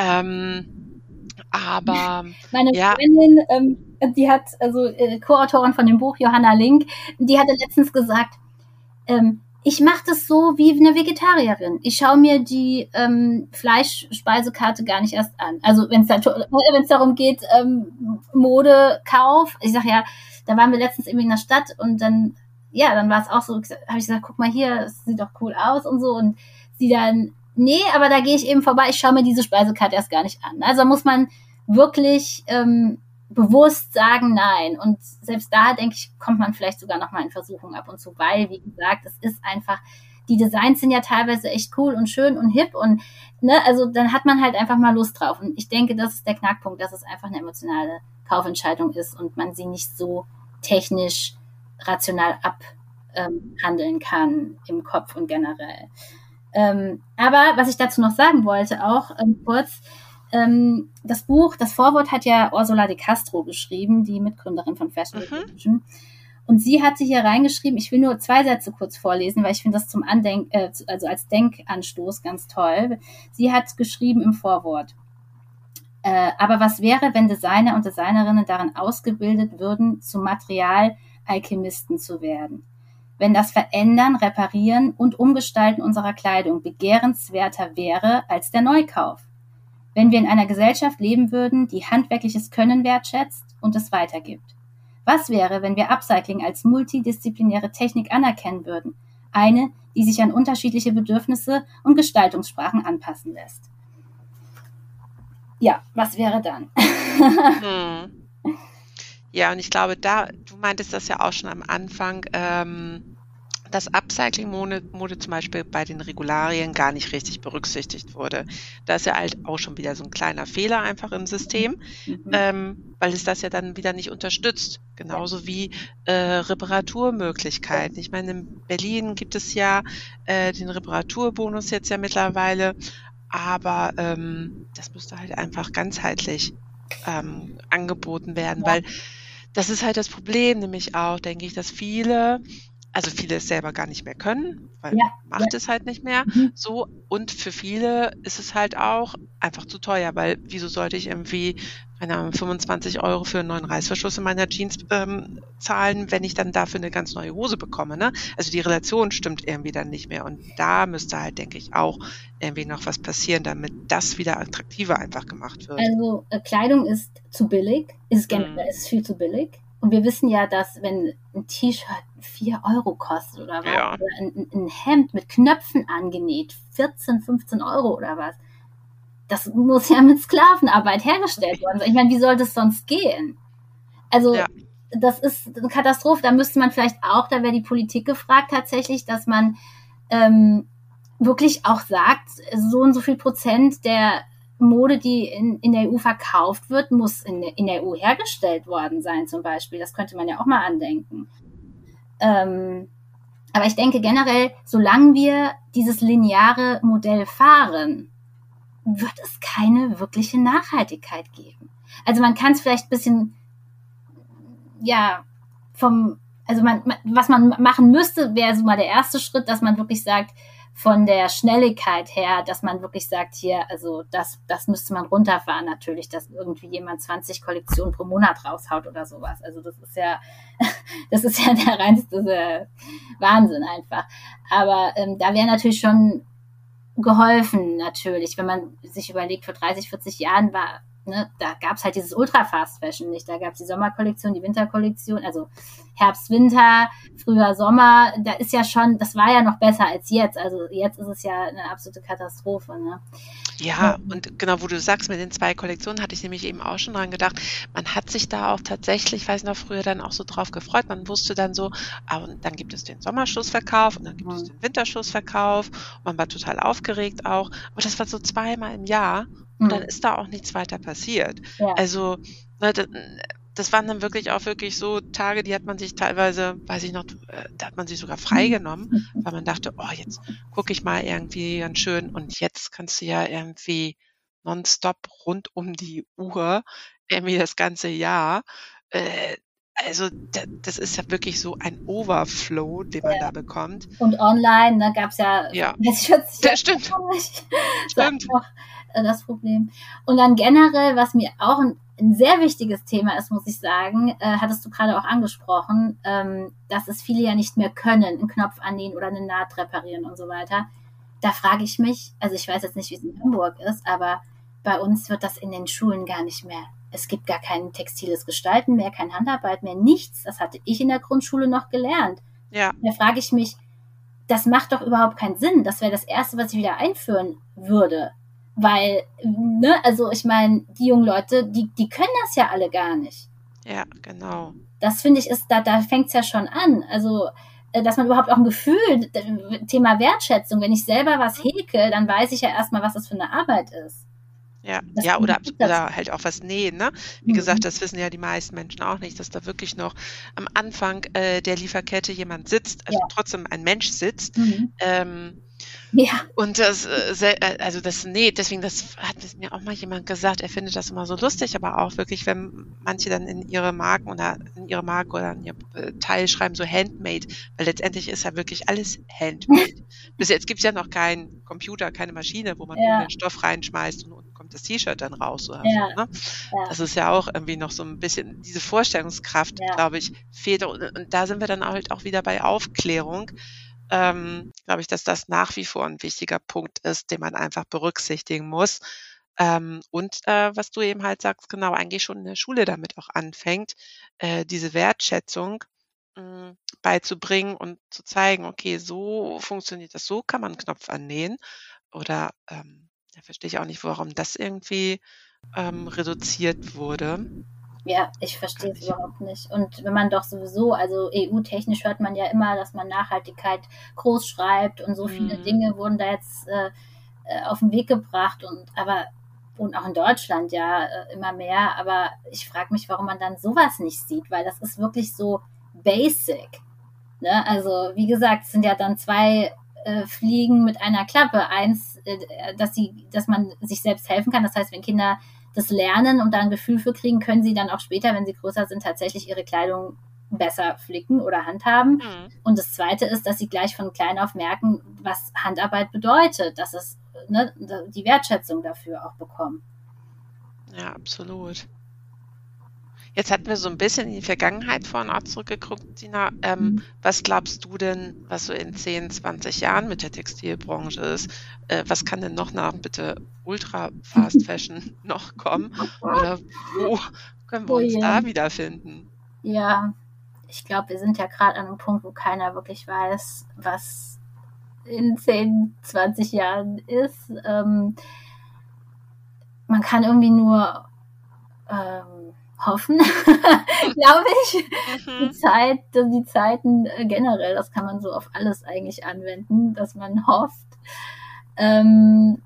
Ähm, aber, Meine ja. Freundin, ähm, die hat, also äh, Co-Autorin von dem Buch, Johanna Link, die hatte letztens gesagt, ähm, ich mache das so wie eine Vegetarierin. Ich schaue mir die ähm, Fleischspeisekarte gar nicht erst an. Also wenn es da, wenn es darum geht, ähm, Modekauf. Ich sag ja, da waren wir letztens irgendwie in der Stadt und dann ja, dann war es auch so, habe ich gesagt, guck mal hier, das sieht doch cool aus und so. Und sie dann, nee, aber da gehe ich eben vorbei, ich schaue mir diese Speisekarte erst gar nicht an. Also muss man wirklich ähm, bewusst sagen, nein. Und selbst da, denke ich, kommt man vielleicht sogar noch mal in Versuchung ab und zu, weil, wie gesagt, es ist einfach, die Designs sind ja teilweise echt cool und schön und hip und, ne, also dann hat man halt einfach mal Lust drauf. Und ich denke, das ist der Knackpunkt, dass es einfach eine emotionale Kaufentscheidung ist und man sie nicht so technisch rational abhandeln ähm, kann im Kopf und generell. Ähm, aber was ich dazu noch sagen wollte, auch ähm, kurz, ähm, das Buch, das Vorwort hat ja Ursula de Castro geschrieben, die Mitgründerin von Fashion Revolution. Mhm. Und sie hatte hier reingeschrieben, ich will nur zwei Sätze kurz vorlesen, weil ich finde das zum Andenk, äh, also als Denkanstoß ganz toll. Sie hat geschrieben im Vorwort, äh, aber was wäre, wenn Designer und Designerinnen darin ausgebildet würden, zu Materialalchemisten zu werden? Wenn das Verändern, Reparieren und Umgestalten unserer Kleidung begehrenswerter wäre als der Neukauf. Wenn wir in einer Gesellschaft leben würden, die handwerkliches Können wertschätzt und es weitergibt. Was wäre, wenn wir Upcycling als multidisziplinäre Technik anerkennen würden? Eine, die sich an unterschiedliche Bedürfnisse und Gestaltungssprachen anpassen lässt. Ja, was wäre dann? Hm. Ja, und ich glaube, da, du meintest das ja auch schon am Anfang, ähm, dass Upcycling-Mode Mode zum Beispiel bei den Regularien gar nicht richtig berücksichtigt wurde. Da ist ja halt auch schon wieder so ein kleiner Fehler einfach im System, mhm. ähm, weil es das ja dann wieder nicht unterstützt. Genauso wie äh, Reparaturmöglichkeiten. Ich meine, in Berlin gibt es ja äh, den Reparaturbonus jetzt ja mittlerweile, aber ähm, das müsste halt einfach ganzheitlich ähm, angeboten werden, ja. Weil das ist halt das Problem, nämlich auch, denke ich, dass viele Also viele es selber gar nicht mehr können, weil ja, macht ja. es halt nicht mehr mhm. so. Und für viele ist es halt auch einfach zu teuer, weil wieso sollte ich irgendwie keine Ahnung, fünfundzwanzig Euro für einen neuen Reißverschluss in meiner Jeans ähm, zahlen, wenn ich dann dafür eine ganz neue Hose bekomme, ne? Also die Relation stimmt irgendwie dann nicht mehr. Und da müsste halt, denke ich, auch irgendwie noch was passieren, damit das wieder attraktiver einfach gemacht wird. Also äh, Kleidung ist zu billig, ist generell mhm. ist viel zu billig. Und wir wissen ja, dass wenn ein T-Shirt vier Euro kostet oder was, ja. oder ein, ein Hemd mit Knöpfen angenäht, vierzehn, fünfzehn Euro oder was, das muss ja mit Sklavenarbeit hergestellt worden sein. Ich meine, wie soll das sonst gehen? Also ja. das ist eine Katastrophe. Da müsste man vielleicht auch, da wäre die Politik gefragt tatsächlich, dass man ähm, wirklich auch sagt, so und so viel Prozent der Mode, die in, in der E U verkauft wird, muss in, in der E U hergestellt worden sein zum Beispiel. Das könnte man ja auch mal andenken. Ähm, aber ich denke generell, solange wir dieses lineare Modell fahren, wird es keine wirkliche Nachhaltigkeit geben. Also man kann es vielleicht ein bisschen, ja, vom, also man, was man machen müsste, wäre so mal der erste Schritt, dass man wirklich sagt, von der Schnelligkeit her, dass man wirklich sagt, hier, also das, das müsste man runterfahren natürlich, dass irgendwie jemand zwanzig Kollektionen pro Monat raushaut oder sowas. Also das ist ja, das ist ja der reinste Wahnsinn einfach. Aber ähm, da wäre natürlich schon geholfen natürlich, wenn man sich überlegt, vor dreißig, vierzig Jahren war, ne, da gab es halt dieses Ultra-Fast-Fashion nicht. Da gab es die Sommerkollektion, die Winterkollektion, also Herbst, Winter, Frühjahr, Sommer. Da ist ja schon, das war ja noch besser als jetzt. Also jetzt ist es ja eine absolute Katastrophe. Ne? Ja, und genau, wo du sagst, mit den zwei Kollektionen hatte ich nämlich eben auch schon dran gedacht. Man hat sich da auch tatsächlich, ich weiß noch, früher dann auch so drauf gefreut. Man wusste dann so, ah, und dann gibt es den Sommerschussverkauf und dann gibt es den Winterschussverkauf. Und man war total aufgeregt auch. Aber das war so zweimal im Jahr. Und dann ist da auch nichts weiter passiert. Ja. Also, ne, das, das waren dann wirklich auch wirklich so Tage, die hat man sich teilweise, weiß ich noch, da hat man sich sogar freigenommen, weil man dachte, oh, jetzt gucke ich mal irgendwie ganz schön. Und jetzt kannst du ja irgendwie nonstop rund um die Uhr, irgendwie das ganze Jahr. Äh, also das ist ja wirklich so ein Overflow, den man ja. da bekommt. Und online, da gab es ja, ja. das hört sich ja, stimmt. stimmt. Auch das Problem. Und dann generell, was mir auch ein, ein sehr wichtiges Thema ist, muss ich sagen, äh, hattest du gerade auch angesprochen, ähm, dass es viele ja nicht mehr können, einen Knopf annähen oder eine Naht reparieren und so weiter. Da frage ich mich, also ich weiß jetzt nicht, wie es in Hamburg ist, aber bei uns wird das in den Schulen gar nicht mehr. Es gibt gar kein textiles Gestalten mehr, keine Handarbeit mehr, nichts. Das hatte ich in der Grundschule noch gelernt. Ja. Da frage ich mich, das macht doch überhaupt keinen Sinn. Das wäre das Erste, was ich wieder einführen würde. Weil, ne, also ich meine, die jungen Leute, die, die können das ja alle gar nicht. Ja, genau. Das finde ich, ist, da, da fängt es ja schon an. Also, dass man überhaupt auch ein Gefühl, Thema Wertschätzung, wenn ich selber was häkel, dann weiß ich ja erstmal, was das für eine Arbeit ist. Ja, Das ja oder, finde ich das- oder halt auch was nähen, ne? Wie Mhm. gesagt, das wissen ja die meisten Menschen auch nicht, dass da wirklich noch am Anfang äh, der Lieferkette jemand sitzt, also Ja. trotzdem ein Mensch sitzt. Mhm. Ähm, Ja, und das, äh, sel- äh, also das näht, deswegen, das hat mir auch mal jemand gesagt, er findet das immer so lustig, aber auch wirklich, wenn manche dann in ihre Marken oder in ihre Marke oder in ihr äh, Teil schreiben, so Handmade, weil letztendlich ist ja wirklich alles Handmade. Bis jetzt gibt es ja noch keinen Computer, keine Maschine, wo man Ja. nur den Stoff reinschmeißt und unten kommt das T-Shirt dann raus oder Ja. so. Ne? Ja. Das ist ja auch irgendwie noch so ein bisschen, diese Vorstellungskraft, Ja. glaube ich, fehlt. Und, und da sind wir dann halt auch wieder bei Aufklärung. Ähm, glaube ich, dass das nach wie vor ein wichtiger Punkt ist, den man einfach berücksichtigen muss. Ähm, und äh, was du eben halt sagst, genau, eigentlich schon in der Schule damit auch anfängt, äh, diese Wertschätzung mh, beizubringen und zu zeigen, okay, so funktioniert das, so kann man einen Knopf annähen. Oder ähm, da verstehe ich auch nicht, warum das irgendwie ähm, reduziert wurde. Ja, ich verstehe es Gar nicht. überhaupt nicht. Und wenn man doch sowieso, also E U-technisch hört man ja immer, dass man Nachhaltigkeit groß schreibt und so viele Mhm. Dinge wurden da jetzt äh, äh, auf den Weg gebracht und aber und auch in Deutschland ja äh, immer mehr. Aber ich frage mich, warum man dann sowas nicht sieht, weil das ist wirklich so basic. Ne? Also wie gesagt, es sind ja dann zwei äh, Fliegen mit einer Klappe. Eins, äh, dass sie, dass man sich selbst helfen kann. Das heißt, wenn Kinder das lernen und da ein Gefühl für kriegen, können sie dann auch später, wenn sie größer sind, tatsächlich ihre Kleidung besser flicken oder handhaben. Mhm. Und das Zweite ist, dass sie gleich von klein auf merken, was Handarbeit bedeutet, dass es ne, die Wertschätzung dafür auch bekommen. Ja, absolut. Jetzt hatten wir so ein bisschen in die Vergangenheit vorhin auch zurückgeguckt, Sina. Ähm, Mhm. was glaubst du denn, was so in zehn, zwanzig Jahren mit der Textilbranche ist? Äh, was kann denn noch nach bitte Ultra Fast Fashion noch kommen? Oder wo können wir Oh uns je. da wiederfinden? Ja, ich glaube, wir sind ja gerade an einem Punkt, wo keiner wirklich weiß, was in zehn, zwanzig Jahren ist. Ähm, man kann irgendwie nur ähm, hoffen, glaube ich. Die Mhm. Zeit, die Zeiten äh, generell, das kann man so auf alles eigentlich anwenden, dass man hofft. Ähm,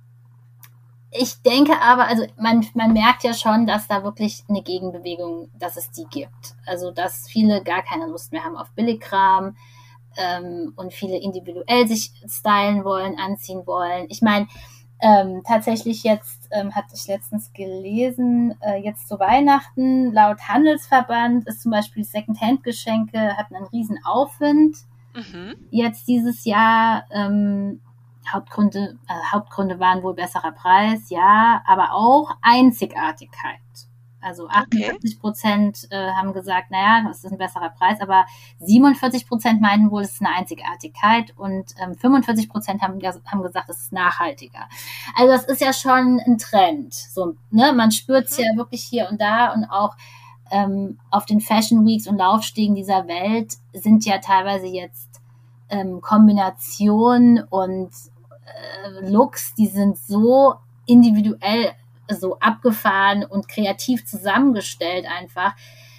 ich denke aber, also man, man merkt ja schon, dass da wirklich eine Gegenbewegung, dass es die gibt. Also dass viele gar keine Lust mehr haben auf Billigkram ähm, und viele individuell sich stylen wollen, anziehen wollen. Ich meine, ähm, tatsächlich jetzt ähm, hatte ich letztens gelesen, äh, jetzt zu Weihnachten, laut Handelsverband ist zum Beispiel Secondhand-Geschenke hatten einen riesen Aufwind. Mhm. Jetzt dieses Jahr, ähm, Hauptgründe, äh, Hauptgründe waren wohl besserer Preis, ja, aber auch Einzigartigkeit. Also achtundvierzig Prozent äh, haben gesagt, naja, das ist ein besserer Preis, aber siebenundvierzig Prozent meinten wohl, es ist eine Einzigartigkeit und ähm, fünfundvierzig Prozent haben, haben gesagt, es ist nachhaltiger. Also das ist ja schon ein Trend. So, ne? Man spürt es Mhm. ja wirklich hier und da und auch ähm, auf den Fashion Weeks und Laufstegen dieser Welt sind ja teilweise jetzt ähm, Kombinationen und äh, Looks, die sind so individuell so abgefahren und kreativ zusammengestellt einfach.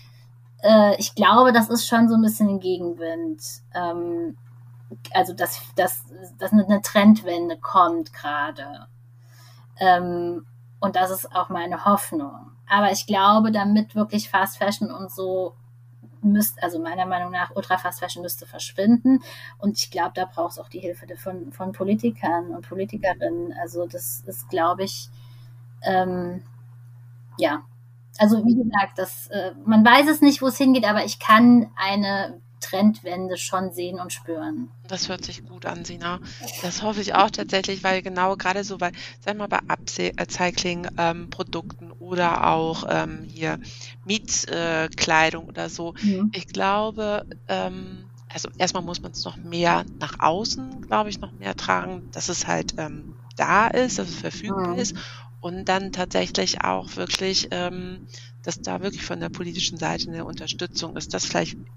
Äh, ich glaube, das ist schon so ein bisschen ein Gegenwind. Ähm, also, dass, dass, dass eine Trendwende kommt gerade. Ähm, und das ist auch meine Hoffnung. Aber ich glaube, damit wirklich Fast Fashion und so müsste, also meiner Meinung nach, Ultra Fast Fashion müsste verschwinden. Und ich glaube, da braucht es auch die Hilfe von, von Politikern und Politikerinnen. Also das ist, glaube ich, ähm, ja, also wie gesagt, das, äh, man weiß es nicht, wo es hingeht, aber ich kann eine Trendwende schon sehen und spüren. Das hört sich gut an, Sina. Das hoffe ich auch tatsächlich, weil genau gerade so bei, sag mal, bei Upcycling-Produkten oder auch ähm, hier Mietkleidung oder so. Mhm. Ich glaube, ähm, also erstmal muss man es noch mehr nach außen, glaube ich, noch mehr tragen, dass es halt ähm, da ist, dass es verfügbar Mhm. ist. Und dann tatsächlich auch wirklich, ähm, dass da wirklich von der politischen Seite eine Unterstützung ist, dass vielleicht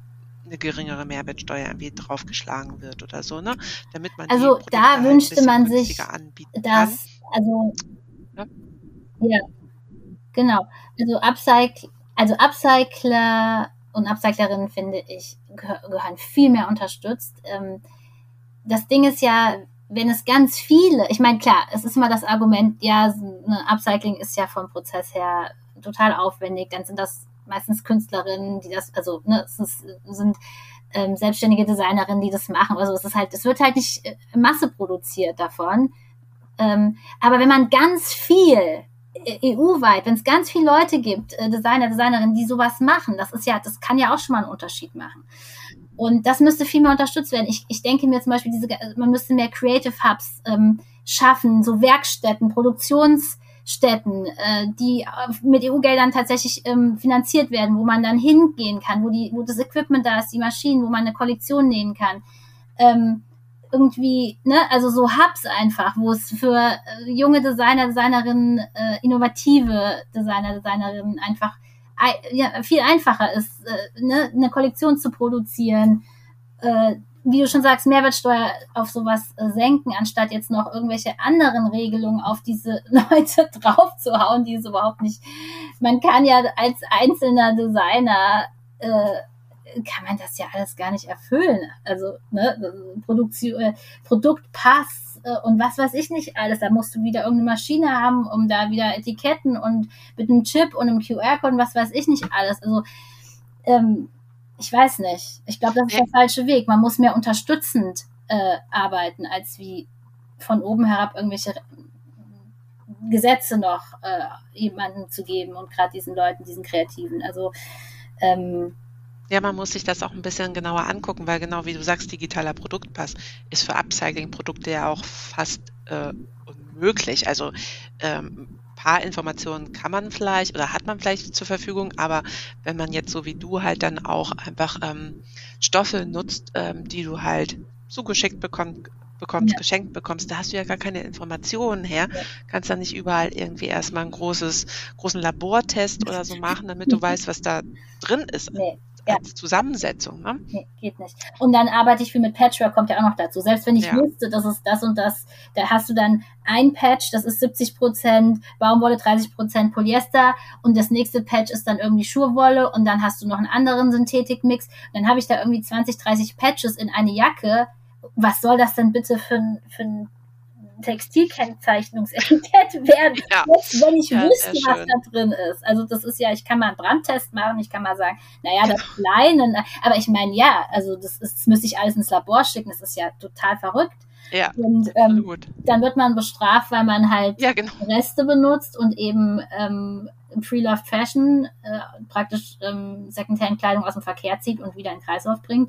eine geringere Mehrwertsteuer irgendwie draufgeschlagen wird oder so, ne? Damit man also die Produkte da halt ein wünschte bisschen man sich, günstiger anbieten kann. dass, also, Ja. ja, genau. Also Upcycle, also Upcycler und Upcyclerinnen, finde ich, gehö- gehören viel mehr unterstützt. Ähm, das Ding ist ja, wenn es ganz viele, ich meine, klar, es ist immer das Argument, ja, so, ne, Upcycling ist ja vom Prozess her total aufwendig, dann sind das meistens Künstlerinnen, die das, also, ne, es ist, sind ähm, selbstständige Designerinnen, die das machen. Also es ist halt, es wird halt nicht äh, Masse produziert davon. Ähm, aber wenn man ganz viel äh, E U-weit, wenn es ganz viele Leute gibt, äh, Designer, Designerinnen, die sowas machen, das ist ja, das kann ja auch schon mal einen Unterschied machen. Und das müsste viel mehr unterstützt werden. Ich, ich denke mir zum Beispiel, diese, man müsste mehr Creative Hubs ähm, schaffen, so Werkstätten, Produktionsstätten, äh, die mit E U-Geldern tatsächlich ähm, finanziert werden, wo man dann hingehen kann, wo, die, wo das Equipment da ist, die Maschinen, wo man eine Kollektion nähen kann. Ähm, irgendwie, ne, also so Hubs einfach, wo es für äh, junge Designer, Designerinnen, äh, innovative Designer, Designerinnen einfach ja, viel einfacher ist, äh, ne, eine Kollektion zu produzieren, äh, wie du schon sagst, Mehrwertsteuer auf sowas äh, senken, anstatt jetzt noch irgendwelche anderen Regelungen auf diese Leute draufzuhauen, die es überhaupt nicht. Man kann ja als einzelner Designer äh, kann man das ja alles gar nicht erfüllen. Also, ne, Produktion, äh, Produktpass äh, und was weiß ich nicht alles. Da musst du wieder irgendeine Maschine haben, um da wieder Etiketten und mit einem Chip und einem Q R-Code und was weiß ich nicht alles. Also, ähm, ich weiß nicht. Ich glaube, das ist der falsche Weg. Man muss mehr unterstützend äh, arbeiten, als wie von oben herab irgendwelche Gesetze noch äh, jemandem zu geben und gerade diesen Leuten, diesen Kreativen. Also, ähm, Ja, man muss sich das auch ein bisschen genauer angucken, weil genau wie du sagst, digitaler Produktpass ist für Upcycling-Produkte ja auch fast äh, unmöglich. Also ähm, ein paar Informationen kann man vielleicht oder hat man vielleicht zur Verfügung, aber wenn man jetzt so wie du halt dann auch einfach ähm, Stoffe nutzt, ähm, die du halt zugeschickt bekommst, bekommst, Ja. geschenkt bekommst, da hast du ja gar keine Informationen her. Ja. Kannst dann nicht überall irgendwie erstmal einen großes, großen Labortest oder so machen, damit du weißt, was da drin ist. Nee. Ja. Als Zusammensetzung, ne? Nee, geht nicht. Und dann arbeite ich viel mit Patchwork, kommt ja auch noch dazu. Selbst wenn ich Ja. wusste, das ist das und das, da hast du dann ein Patch, das ist siebzig Prozent Baumwolle, dreißig Prozent Polyester und das nächste Patch ist dann irgendwie Schurwolle und dann hast du noch einen anderen Synthetikmix. Dann habe ich da irgendwie zwanzig, dreißig Patches in eine Jacke. Was soll das denn bitte für ein, für ein Textilkennzeichnungsetikett werden, Ja. jetzt, wenn ich Ja, wüsste, sehr was schön. da drin ist. Also das ist ja, ich kann mal einen Brandtest machen, ich kann mal sagen, naja, das Kleine, aber ich meine, ja, also das, ist, das müsste ich alles ins Labor schicken, das ist ja total verrückt. Ja, und ähm, absolut. dann wird man bestraft, weil man halt Ja, genau. Reste benutzt und eben ähm, Pre-Loved Fashion äh, praktisch ähm, Secondhand-Kleidung aus dem Verkehr zieht und wieder in den Kreislauf bringt.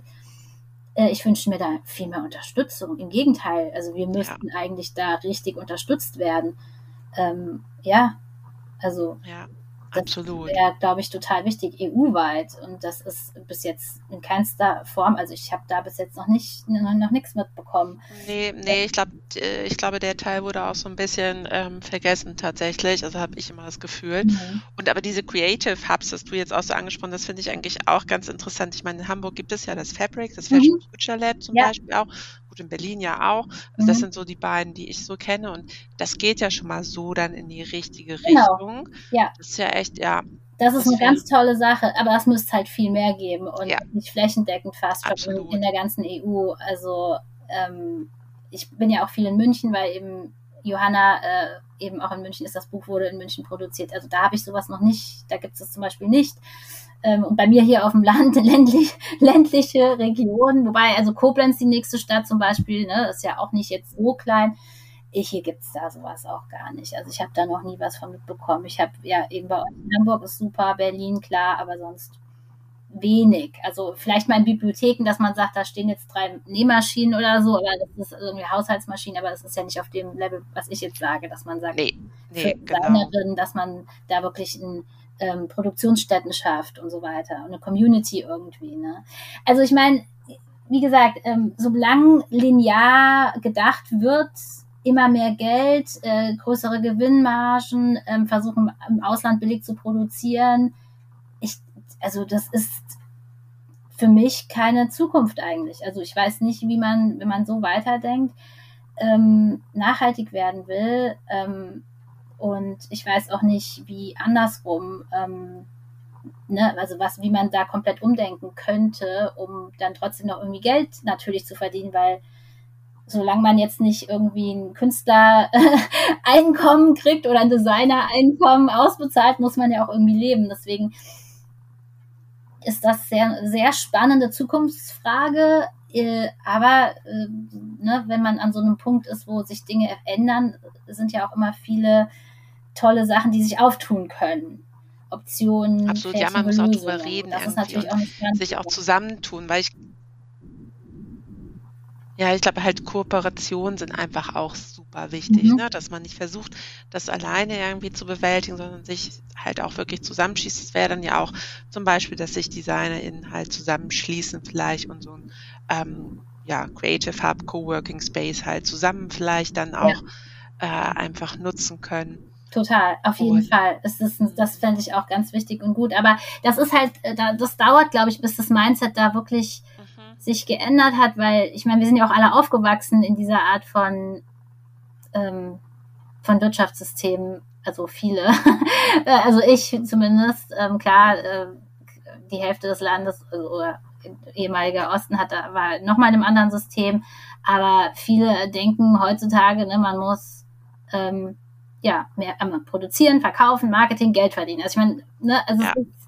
Ich wünsche mir da viel mehr Unterstützung. Im Gegenteil, also wir müssten ja. eigentlich da richtig unterstützt werden. Ähm, ja, also ja, das absolut. wäre, glaube ich, total wichtig, E U-weit. Und das ist bis jetzt in keinster Form, also ich habe da bis jetzt noch nicht noch, noch nichts mitbekommen. Nee, nee, ich glaube, ich glaube, der Teil wurde auch so ein bisschen ähm, vergessen tatsächlich. Also habe ich immer das Gefühl. Mhm. Und aber diese Creative Hubs, das du jetzt auch so angesprochen, das finde ich eigentlich auch ganz interessant. Ich meine, in Hamburg gibt es ja das Fabric, das Fashion mhm. Future Lab zum ja. Beispiel auch. Gut, in Berlin ja auch. Also mhm. das sind so die beiden, die ich so kenne. Und das geht ja schon mal so dann in die richtige genau. Richtung. Ja. Das ist ja echt, ja. Das ist das eine ganz tolle Sache, aber es müsste halt viel mehr geben und ja. nicht flächendeckend fast in, in der ganzen E U. Also ähm, ich bin ja auch viel in München, weil eben Johanna äh, eben auch in München ist, das Buch wurde in München produziert. Also da habe ich sowas noch nicht, da gibt es das zum Beispiel nicht. Ähm, und bei mir hier auf dem Land, ländlich, ländliche Region, wobei also Koblenz die nächste Stadt zum Beispiel, ne, ist ja auch nicht jetzt so klein. Hier gibt es da sowas auch gar nicht. Also ich habe da noch nie was von mitbekommen. Ich habe ja eben bei uns in Hamburg ist super, Berlin klar, aber sonst wenig. Also vielleicht mal in Bibliotheken, dass man sagt, da stehen jetzt drei Nähmaschinen oder so, aber das ist irgendwie Haushaltsmaschinen, aber das ist ja nicht auf dem Level, was ich jetzt sage, dass man sagt, nee, nee, für Designerinnen, genau. dass man da wirklich ein ähm, Produktionsstätten schafft und so weiter und eine Community irgendwie. Ne? Also ich meine, wie gesagt, ähm, solange linear gedacht wird, immer mehr Geld, äh, größere Gewinnmargen, ähm, versuchen im Ausland billig zu produzieren. Ich, also das ist, für mich keine Zukunft eigentlich. Also ich weiß nicht, wie man, wenn man so weiterdenkt, ähm, nachhaltig werden will. Ähm, und ich weiß auch nicht, wie andersrum, ähm, ne, also was, wie man da komplett umdenken könnte, um dann trotzdem noch irgendwie Geld natürlich zu verdienen, weil solange man jetzt nicht irgendwie ein Künstler-Einkommen kriegt oder ein Designer-Einkommen ausbezahlt, muss man ja auch irgendwie leben. Deswegen ist das sehr, sehr spannende Zukunftsfrage. Äh, aber äh, ne, wenn man an so einem Punkt ist, wo sich Dinge ändern, sind ja auch immer viele tolle Sachen, die sich auftun können. Optionen, Absolut, ja, man muss auch Lösungen. drüber reden Das ist irgendwie natürlich auch eine und sich auch zusammentun, weil ich Ja, ich glaube halt Kooperationen sind einfach auch super wichtig, Mhm. ne? Dass man nicht versucht, das alleine irgendwie zu bewältigen, sondern sich halt auch wirklich zusammenschließt. Das wäre dann ja auch zum Beispiel, dass sich DesignerInnen halt zusammenschließen vielleicht und so ein ähm, ja, Creative Hub, Coworking Space halt zusammen vielleicht dann Ja. auch äh, einfach nutzen können. Total, auf jeden Und Fall. Es ist, das fände ich auch ganz wichtig und gut. Aber das ist halt, äh, da- das dauert, glaube ich, bis das Mindset da wirklich mhm. sich geändert hat, weil ich meine, wir sind ja auch alle aufgewachsen in dieser Art von, ähm, von Wirtschaftssystemen, also viele. Also ich zumindest, ähm, klar, äh, die Hälfte des Landes also, oder ehemaliger Osten hat da, war nochmal in einem anderen System, aber viele denken heutzutage, ne, man muss ähm, ja mehr äh, produzieren, verkaufen, Marketing, Geld verdienen. Also ich meine, ne, also Ja. es ist,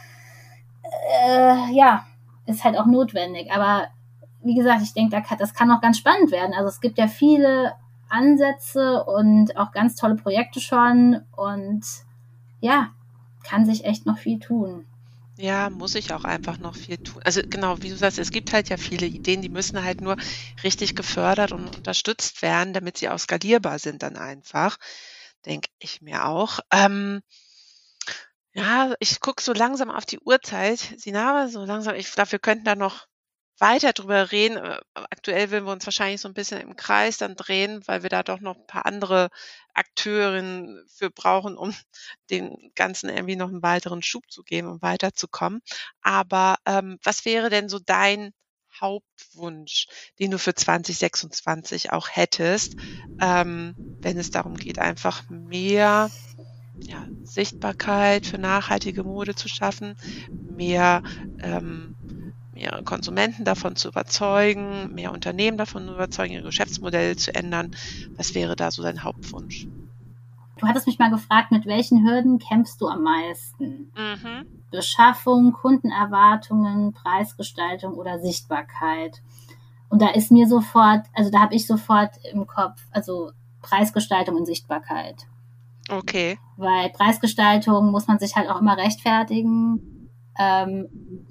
äh, ja, ist halt auch notwendig. Aber wie gesagt, ich denke, da kann, das kann noch ganz spannend werden. Also es gibt ja viele Ansätze und auch ganz tolle Projekte schon und ja, kann sich echt noch viel tun. Ja, muss ich auch einfach noch viel tun. Also genau, wie du sagst, es gibt halt ja viele Ideen, die müssen halt nur richtig gefördert und unterstützt werden, damit sie auch skalierbar sind dann einfach, denke ich mir auch. Ähm, ja, ich gucke so langsam auf die Uhrzeit. Sinara, so langsam, ich glaube, wir könnten da noch weiter drüber reden. Äh, aktuell würden wir uns wahrscheinlich so ein bisschen im Kreis dann drehen, weil wir da doch noch ein paar andere Akteurinnen für brauchen, um den Ganzen irgendwie noch einen weiteren Schub zu geben, um weiterzukommen. Aber, ähm, was wäre denn so dein Hauptwunsch, den du für zwanzig sechsundzwanzig auch hättest, ähm, wenn es darum geht, einfach mehr, ja, Sichtbarkeit für nachhaltige Mode zu schaffen, mehr, ähm mehr Konsumenten davon zu überzeugen, mehr Unternehmen davon zu überzeugen, ihre Geschäftsmodelle zu ändern? Was wäre da so dein Hauptwunsch? Du hattest mich mal gefragt, mit welchen Hürden kämpfst du am meisten? Mhm. Beschaffung, Kundenerwartungen, Preisgestaltung oder Sichtbarkeit? Und da ist mir sofort, also da habe ich sofort im Kopf, also Preisgestaltung und Sichtbarkeit. Okay. Weil Preisgestaltung muss man sich halt auch immer rechtfertigen. Ähm,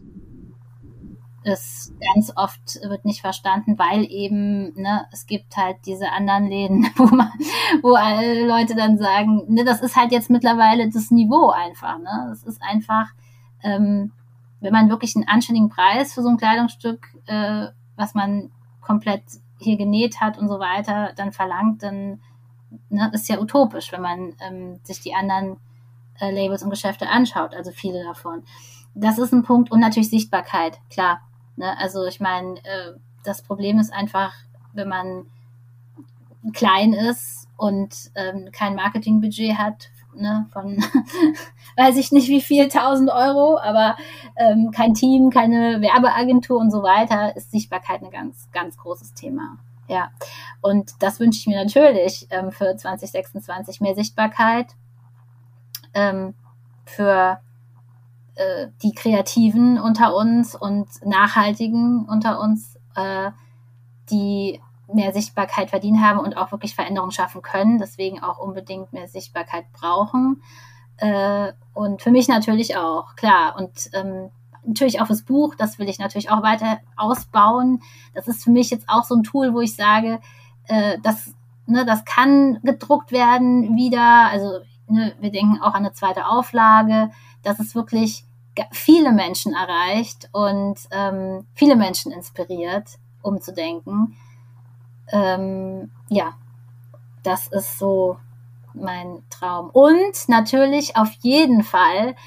es ganz oft wird nicht verstanden, weil eben, ne, es gibt halt diese anderen Läden, wo man, wo alle Leute dann sagen, ne, das ist halt jetzt mittlerweile das Niveau einfach, ne, das ist einfach, ähm, wenn man wirklich einen anständigen Preis für so ein Kleidungsstück, äh, was man komplett hier genäht hat und so weiter, dann verlangt, dann, ne, ist ja utopisch, wenn man ähm, sich die anderen äh, Labels und Geschäfte anschaut, also viele davon. Das ist ein Punkt und natürlich Sichtbarkeit, klar. Ne? Also ich meine, äh, das Problem ist einfach, wenn man klein ist und ähm, kein Marketingbudget hat, ne, von weiß ich nicht wie viel, tausend Euro, aber ähm, kein Team, keine Werbeagentur und so weiter, ist Sichtbarkeit ein ganz, ganz großes Thema. Ja, und das wünsche ich mir natürlich ähm, für zwanzig sechsundzwanzig, mehr Sichtbarkeit ähm, für die Kreativen unter uns und Nachhaltigen unter uns, äh, die mehr Sichtbarkeit verdient haben und auch wirklich Veränderungen schaffen können, deswegen auch unbedingt mehr Sichtbarkeit brauchen. Äh, und für mich natürlich auch, klar. Und ähm, natürlich auch fürs Buch, das will ich natürlich auch weiter ausbauen. Das ist für mich jetzt auch so ein Tool, wo ich sage, äh, das, ne, das kann gedruckt werden wieder. Also ne, wir denken auch an eine zweite Auflage, dass es wirklich viele Menschen erreicht und ähm, viele Menschen inspiriert, umzudenken. Ähm, ja, das ist so mein Traum. Und natürlich auf jeden Fall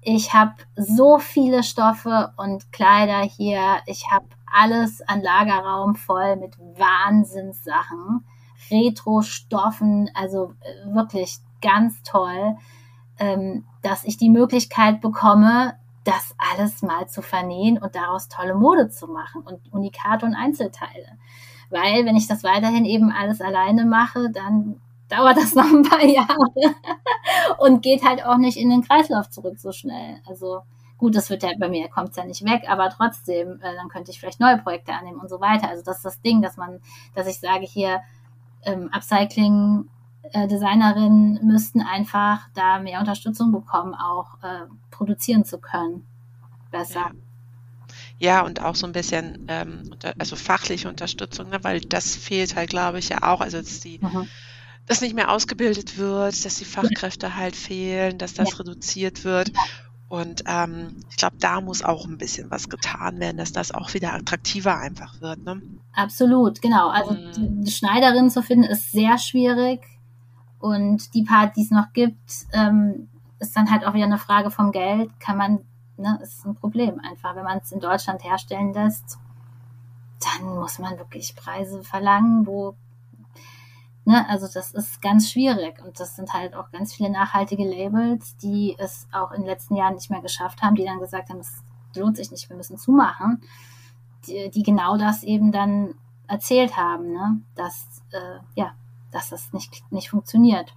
Ich habe so viele Stoffe und Kleider hier. Ich habe alles an Lagerraum voll mit Wahnsinnssachen. Retro-Stoffen, also wirklich ganz toll, ähm, dass ich die Möglichkeit bekomme, das alles mal zu vernähen und daraus tolle Mode zu machen und Unikate und Einzelteile. Weil wenn ich das weiterhin eben alles alleine mache, dann dauert das noch ein paar Jahre und geht halt auch nicht in den Kreislauf zurück so schnell. Also gut, das wird ja bei mir, kommt es ja nicht weg, aber trotzdem, äh, dann könnte ich vielleicht neue Projekte annehmen und so weiter. Also das ist das Ding, dass man, dass ich sage hier, ähm, Upcycling äh, Designerinnen müssten einfach da mehr Unterstützung bekommen, auch äh, produzieren zu können. Besser. Ja. Ja, und auch so ein bisschen, ähm, unter, also fachliche Unterstützung, ne, weil das fehlt halt, glaube ich, ja auch. Also dass die, Mhm. dass nicht mehr ausgebildet wird, dass die Fachkräfte ja. halt fehlen, dass das ja. reduziert wird. Ja. Und ähm, ich glaube, da muss auch ein bisschen was getan werden, dass das auch wieder attraktiver einfach wird. Ne? Absolut, genau. Also mhm. die Schneiderin zu finden, ist sehr schwierig. Und die paar, die es noch gibt, ähm, ist dann halt auch wieder eine Frage vom Geld. Kann man, ne, ist ein Problem einfach. Wenn man es in Deutschland herstellen lässt, dann muss man wirklich Preise verlangen, wo, ne, also das ist ganz schwierig. Und das sind halt auch ganz viele nachhaltige Labels, die es auch in den letzten Jahren nicht mehr geschafft haben, die dann gesagt haben, es lohnt sich nicht, wir müssen zumachen, die, die genau das eben dann erzählt haben, ne, dass, äh, ja, dass das nicht, nicht funktioniert.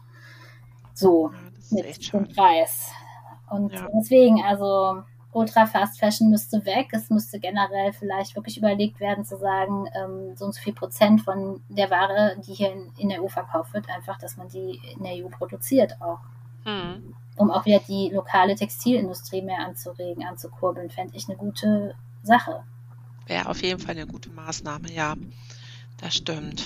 So, ja, mit dem Preis. Und ja. deswegen, also Ultra Fast Fashion müsste weg. Es müsste generell vielleicht wirklich überlegt werden, zu sagen, ähm, so und so viel Prozent von der Ware, die hier in, in der E U verkauft wird, einfach, dass man die in der E U produziert auch. Hm. Um auch wieder die lokale Textilindustrie mehr anzuregen, anzukurbeln, fände ich eine gute Sache. Wäre auf jeden Fall eine gute Maßnahme, ja. Das stimmt.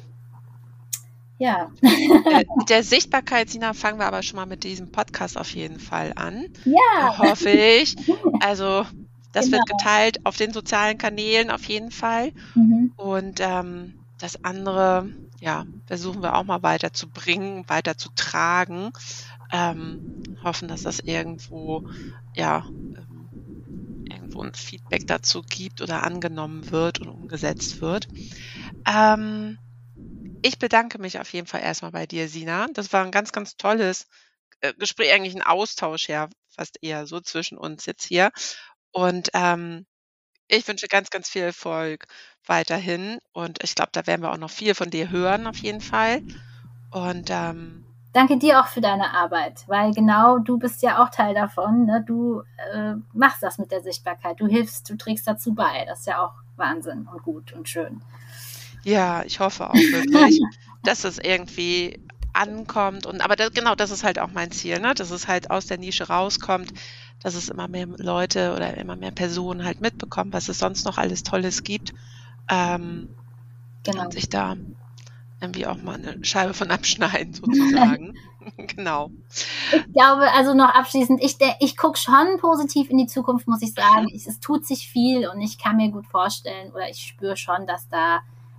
Ja. Äh, mit der Sichtbarkeit, Sina, fangen wir aber schon mal mit diesem Podcast auf jeden Fall an. Ja. Hoffe ich. Also, das genau. wird geteilt auf den sozialen Kanälen auf jeden Fall. Mhm. Und ähm, das andere, ja, versuchen wir auch mal weiterzubringen, weiterzutragen. Ähm, hoffen, dass das irgendwo, ja, ähm, irgendwo ein Feedback dazu gibt oder angenommen wird und umgesetzt wird. Ähm, Ich bedanke mich auf jeden Fall erstmal bei dir, Sina. Das war ein ganz, ganz tolles äh, Gespräch, eigentlich ein Austausch, ja, fast eher so zwischen uns jetzt hier. Und ähm, ich wünsche ganz, ganz viel Erfolg weiterhin. Und ich glaube, da werden wir auch noch viel von dir hören, auf jeden Fall. Und ähm, danke dir auch für deine Arbeit, weil genau du bist ja auch Teil davon. Ne? Du äh, machst das mit der Sichtbarkeit. Du hilfst, du trägst dazu bei. Das ist ja auch Wahnsinn und gut und schön. Ja, ich hoffe auch wirklich, dass es irgendwie ankommt. Und aber das, genau, das ist halt auch mein Ziel, ne? Dass es halt aus der Nische rauskommt, dass es immer mehr Leute oder immer mehr Personen halt mitbekommen, was es sonst noch alles Tolles gibt. Ähm, genau. Und sich da irgendwie auch mal eine Scheibe von abschneiden, sozusagen. Genau. Ich glaube, also noch abschließend, ich, ich gucke schon positiv in die Zukunft, muss ich sagen. Ich, es tut sich viel und ich kann mir gut vorstellen oder ich spüre schon, dass da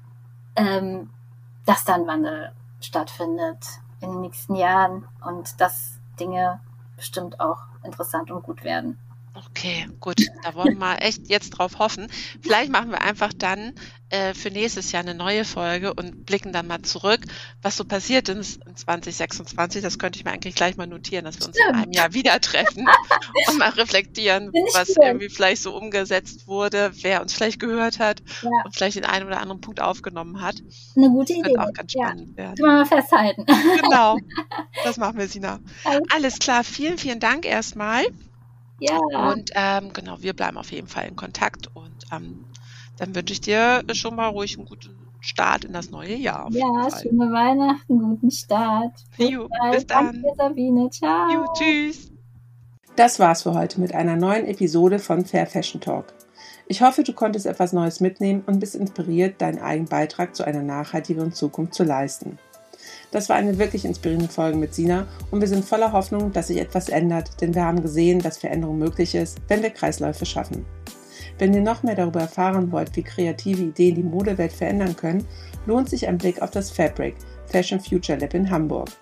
Ähm, dass da ein Wandel stattfindet in den nächsten Jahren und dass Dinge bestimmt auch interessant und gut werden. Okay, gut. Da wollen wir mal echt jetzt drauf hoffen. Vielleicht machen wir einfach dann äh, für nächstes Jahr eine neue Folge und blicken dann mal zurück, was so passiert ist in zwanzig sechsundzwanzig. Das könnte ich mir eigentlich gleich mal notieren, dass wir uns Stimmt. in einem Jahr wieder treffen und mal reflektieren, was schön. irgendwie vielleicht so umgesetzt wurde, wer uns vielleicht gehört hat ja. und vielleicht den einen oder anderen Punkt aufgenommen hat. Eine gute das Idee. Wird auch ganz spannend ja. werden. Können wir mal festhalten. Genau. Das machen wir, Sina. Alles, Alles klar. Vielen, vielen Dank erstmal. Ja. Und ähm, genau, wir bleiben auf jeden Fall in Kontakt und ähm, dann wünsche ich dir schon mal ruhig einen guten Start in das neue Jahr. Ja, schöne Weihnachten, guten Start. Jo, bis dann. Danke, Sabine. Ciao. Jo, tschüss. Das war's für heute mit einer neuen Episode von Fair Fashion Talk. Ich hoffe, du konntest etwas Neues mitnehmen und bist inspiriert, deinen eigenen Beitrag zu einer nachhaltigeren Zukunft zu leisten. Das war eine wirklich inspirierende Folge mit Sina und wir sind voller Hoffnung, dass sich etwas ändert, denn wir haben gesehen, dass Veränderung möglich ist, wenn wir Kreisläufe schaffen. Wenn ihr noch mehr darüber erfahren wollt, wie kreative Ideen die Modewelt verändern können, lohnt sich ein Blick auf das Fabric Fashion Future Lab in Hamburg.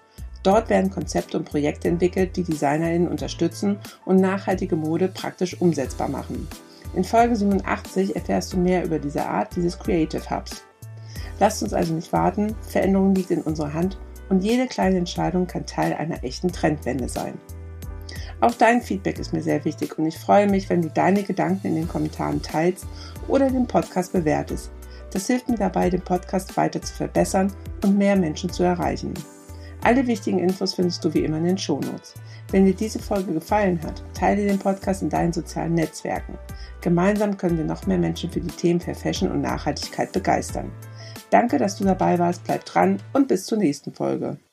Dort werden Konzepte und Projekte entwickelt, die DesignerInnen unterstützen und nachhaltige Mode praktisch umsetzbar machen. In Folge siebenundachtzig erfährst du mehr über diese Art dieses Creative Hubs. Lasst uns also nicht warten, Veränderung liegt in unserer Hand und jede kleine Entscheidung kann Teil einer echten Trendwende sein. Auch dein Feedback ist mir sehr wichtig und ich freue mich, wenn du deine Gedanken in den Kommentaren teilst oder den Podcast bewertest. Das hilft mir dabei, den Podcast weiter zu verbessern und mehr Menschen zu erreichen. Alle wichtigen Infos findest du wie immer in den Shownotes. Wenn dir diese Folge gefallen hat, teile den Podcast in deinen sozialen Netzwerken. Gemeinsam können wir noch mehr Menschen für die Themen Fair Fashion und Nachhaltigkeit begeistern. Danke, dass du dabei warst, bleib dran und bis zur nächsten Folge.